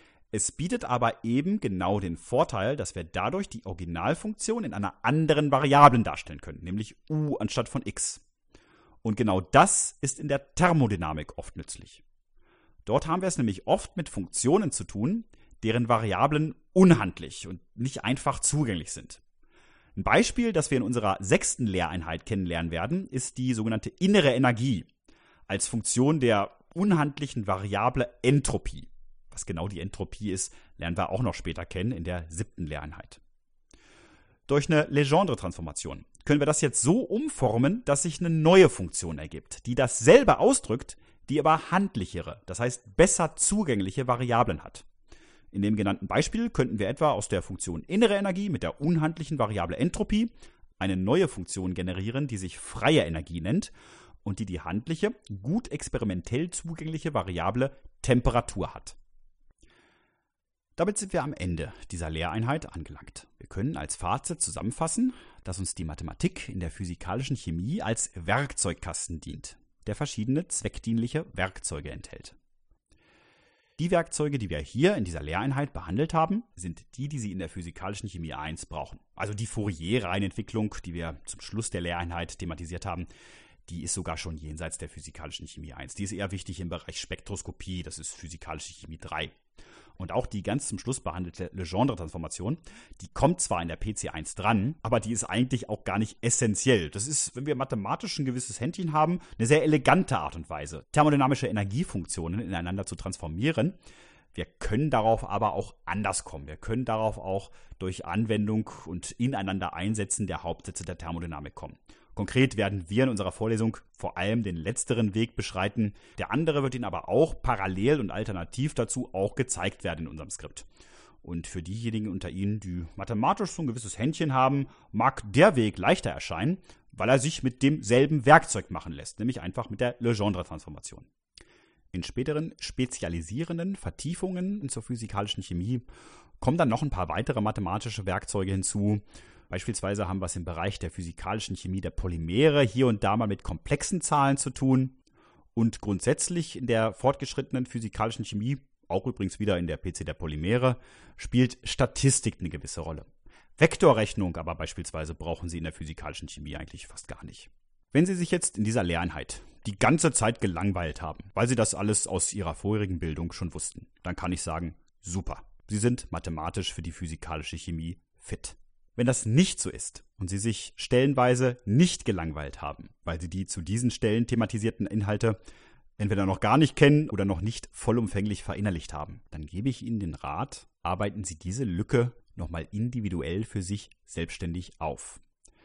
Es bietet aber eben genau den Vorteil, dass wir dadurch die Originalfunktion in einer anderen Variablen darstellen können, nämlich u anstatt von x. Und genau das ist in der Thermodynamik oft nützlich. Dort haben wir es nämlich oft mit Funktionen zu tun, deren Variablen unhandlich und nicht einfach zugänglich sind. Ein Beispiel, das wir in unserer sechsten Lehreinheit kennenlernen werden, ist die sogenannte innere Energie als Funktion der unhandlichen Variable Entropie. Was genau die Entropie ist, lernen wir auch noch später kennen in der siebten Lehreinheit. Durch eine Legendre-Transformation können wir das jetzt so umformen, dass sich eine neue Funktion ergibt, die dasselbe ausdrückt, die aber handlichere, das heißt besser zugängliche Variablen hat. In dem genannten Beispiel könnten wir etwa aus der Funktion innere Energie mit der unhandlichen Variable Entropie eine neue Funktion generieren, die sich freie Energie nennt. und die die handliche, gut experimentell zugängliche Variable Temperatur hat. Damit sind wir am Ende dieser Lehreinheit angelangt. Wir können als Fazit zusammenfassen, dass uns die Mathematik in der physikalischen Chemie als Werkzeugkasten dient, der verschiedene zweckdienliche Werkzeuge enthält. Die Werkzeuge, die wir hier in dieser Lehreinheit behandelt haben, sind die, die Sie in der physikalischen Chemie eins brauchen. Also die Fourier-Reihenentwicklung, die wir zum Schluss der Lehreinheit thematisiert haben, die ist sogar schon jenseits der physikalischen Chemie eins. Die ist eher wichtig im Bereich Spektroskopie, das ist physikalische Chemie drei. Und auch die ganz zum Schluss behandelte Legendre-Transformation, die kommt zwar in der P C eins dran, aber die ist eigentlich auch gar nicht essentiell. Das ist, wenn wir mathematisch ein gewisses Händchen haben, eine sehr elegante Art und Weise, thermodynamische Energiefunktionen ineinander zu transformieren. Wir können darauf aber auch anders kommen. Wir können darauf auch durch Anwendung und ineinander Einsetzen der Hauptsätze der Thermodynamik kommen. Konkret werden wir in unserer Vorlesung vor allem den letzteren Weg beschreiten. Der andere wird Ihnen aber auch parallel und alternativ dazu auch gezeigt werden in unserem Skript. Und für diejenigen unter Ihnen, die mathematisch so ein gewisses Händchen haben, mag der Weg leichter erscheinen, weil er sich mit demselben Werkzeug machen lässt, nämlich einfach mit der Legendre-Transformation. In späteren spezialisierenden Vertiefungen zur physikalischen Chemie kommen dann noch ein paar weitere mathematische Werkzeuge hinzu. Beispielsweise haben wir es im Bereich der physikalischen Chemie der Polymere hier und da mal mit komplexen Zahlen zu tun. Und grundsätzlich in der fortgeschrittenen physikalischen Chemie, auch übrigens wieder in der P C der Polymere, spielt Statistik eine gewisse Rolle. Vektorrechnung aber beispielsweise brauchen Sie in der physikalischen Chemie eigentlich fast gar nicht. Wenn Sie sich jetzt in dieser Lehreinheit die ganze Zeit gelangweilt haben, weil Sie das alles aus Ihrer vorherigen Bildung schon wussten, dann kann ich sagen, super. Sie sind mathematisch für die physikalische Chemie fit. Wenn das nicht so ist und Sie sich stellenweise nicht gelangweilt haben, weil Sie die zu diesen Stellen thematisierten Inhalte entweder noch gar nicht kennen oder noch nicht vollumfänglich verinnerlicht haben, dann gebe ich Ihnen den Rat, arbeiten Sie diese Lücke nochmal individuell für sich selbstständig auf.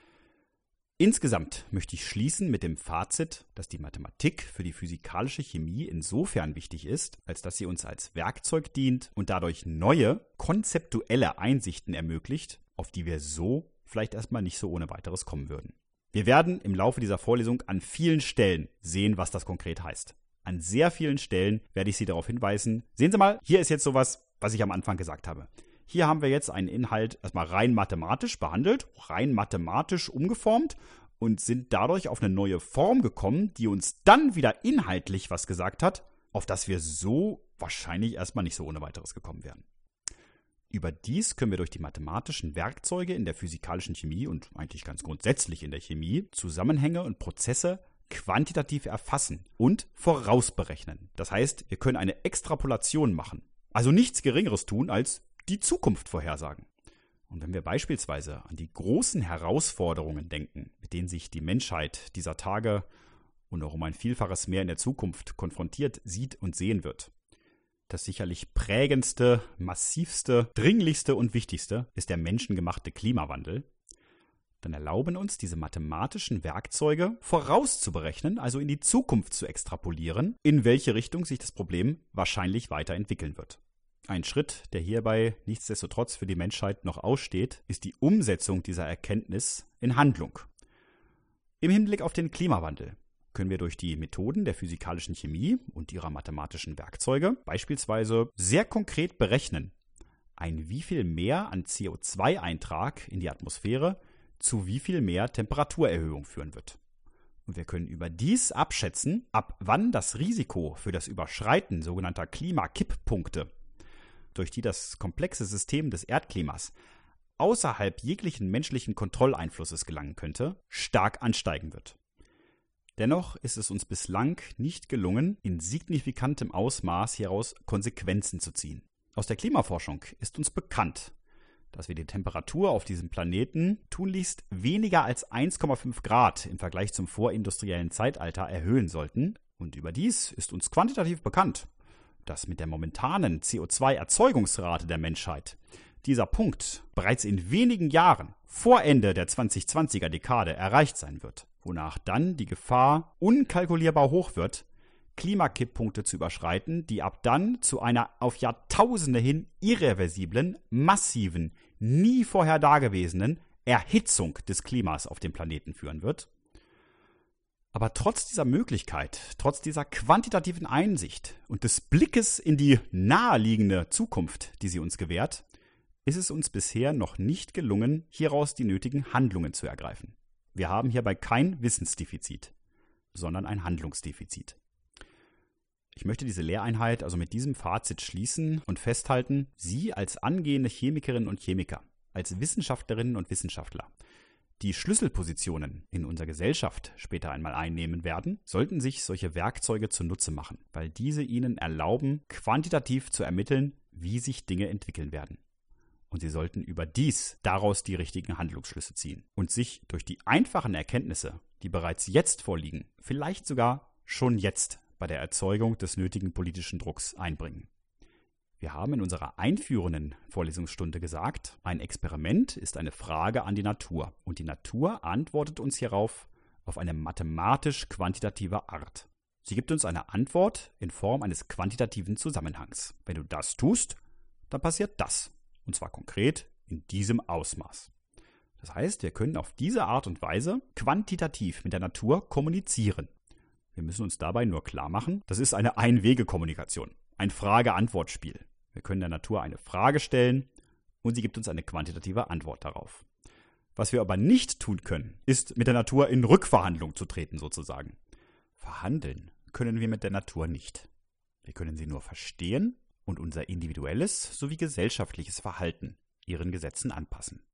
Insgesamt möchte ich schließen mit dem Fazit, dass die Mathematik für die physikalische Chemie insofern wichtig ist, als dass sie uns als Werkzeug dient und dadurch neue, konzeptuelle Einsichten ermöglicht, auf die wir so vielleicht erstmal nicht so ohne weiteres kommen würden. Wir werden im Laufe dieser Vorlesung an vielen Stellen sehen, was das konkret heißt. An sehr vielen Stellen werde ich Sie darauf hinweisen. Sehen Sie mal, hier ist jetzt sowas, was ich am Anfang gesagt habe. Hier haben wir jetzt einen Inhalt erstmal rein mathematisch behandelt, rein mathematisch umgeformt und sind dadurch auf eine neue Form gekommen, die uns dann wieder inhaltlich was gesagt hat, auf das wir so wahrscheinlich erstmal nicht so ohne weiteres gekommen wären. Überdies können wir durch die mathematischen Werkzeuge in der physikalischen Chemie und eigentlich ganz grundsätzlich in der Chemie Zusammenhänge und Prozesse quantitativ erfassen und vorausberechnen. Das heißt, wir können eine Extrapolation machen, also nichts Geringeres tun als die Zukunft vorhersagen. Und wenn wir beispielsweise an die großen Herausforderungen denken, mit denen sich die Menschheit dieser Tage und auch um ein Vielfaches mehr in der Zukunft konfrontiert sieht und sehen wird, das sicherlich prägendste, massivste, dringlichste und wichtigste ist der menschengemachte Klimawandel, dann erlauben uns diese mathematischen Werkzeuge vorauszuberechnen, also in die Zukunft zu extrapolieren, in welche Richtung sich das Problem wahrscheinlich weiterentwickeln wird. Ein Schritt, der hierbei nichtsdestotrotz für die Menschheit noch aussteht, ist die Umsetzung dieser Erkenntnis in Handlung. Im Hinblick auf den Klimawandel können wir durch die Methoden der physikalischen Chemie und ihrer mathematischen Werkzeuge beispielsweise sehr konkret berechnen, ein wie viel mehr an C O zwei Eintrag in die Atmosphäre zu wie viel mehr Temperaturerhöhung führen wird. Und wir können überdies abschätzen, ab wann das Risiko für das Überschreiten sogenannter Klimakipppunkte, durch die das komplexe System des Erdklimas außerhalb jeglichen menschlichen Kontrolleinflusses gelangen könnte, stark ansteigen wird. Dennoch ist es uns bislang nicht gelungen, in signifikantem Ausmaß hieraus Konsequenzen zu ziehen. Aus der Klimaforschung ist uns bekannt, dass wir die Temperatur auf diesem Planeten tunlichst weniger als eins Komma fünf Grad im Vergleich zum vorindustriellen Zeitalter erhöhen sollten. Und überdies ist uns quantitativ bekannt, dass mit der momentanen C O zwei Erzeugungsrate der Menschheit dieser Punkt bereits in wenigen Jahren vor Ende der zweitausendzwanziger Dekade erreicht sein wird, wonach dann die Gefahr unkalkulierbar hoch wird, Klimakipppunkte zu überschreiten, die ab dann zu einer auf Jahrtausende hin irreversiblen, massiven, nie vorher dagewesenen Erhitzung des Klimas auf dem Planeten führen wird. Aber trotz dieser Möglichkeit, trotz dieser quantitativen Einsicht und des Blickes in die naheliegende Zukunft, die sie uns gewährt, ist es uns bisher noch nicht gelungen, hieraus die nötigen Handlungen zu ergreifen. Wir haben hierbei kein Wissensdefizit, sondern ein Handlungsdefizit. Ich möchte diese Lehreinheit also mit diesem Fazit schließen und festhalten, Sie als angehende Chemikerinnen und Chemiker, als Wissenschaftlerinnen und Wissenschaftler, die Schlüsselpositionen in unserer Gesellschaft später einmal einnehmen werden, sollten sich solche Werkzeuge zunutze machen, weil diese ihnen erlauben, quantitativ zu ermitteln, wie sich Dinge entwickeln werden. Und sie sollten überdies daraus die richtigen Handlungsschlüsse ziehen und sich durch die einfachen Erkenntnisse, die bereits jetzt vorliegen, vielleicht sogar schon jetzt bei der Erzeugung des nötigen politischen Drucks einbringen. Wir haben in unserer einführenden Vorlesungsstunde gesagt, ein Experiment ist eine Frage an die Natur und die Natur antwortet uns hierauf auf eine mathematisch-quantitative Art. Sie gibt uns eine Antwort in Form eines quantitativen Zusammenhangs. Wenn du das tust, dann passiert das, und zwar konkret in diesem Ausmaß. Das heißt, wir können auf diese Art und Weise quantitativ mit der Natur kommunizieren. Wir müssen uns dabei nur klar machen, das ist eine Einwege-Kommunikation. Ein Frage-Antwort-Spiel. Wir können der Natur eine Frage stellen und sie gibt uns eine quantitative Antwort darauf. Was wir aber nicht tun können, ist mit der Natur in Rückverhandlung zu treten sozusagen. Verhandeln können wir mit der Natur nicht. Wir können sie nur verstehen und unser individuelles sowie gesellschaftliches Verhalten ihren Gesetzen anpassen.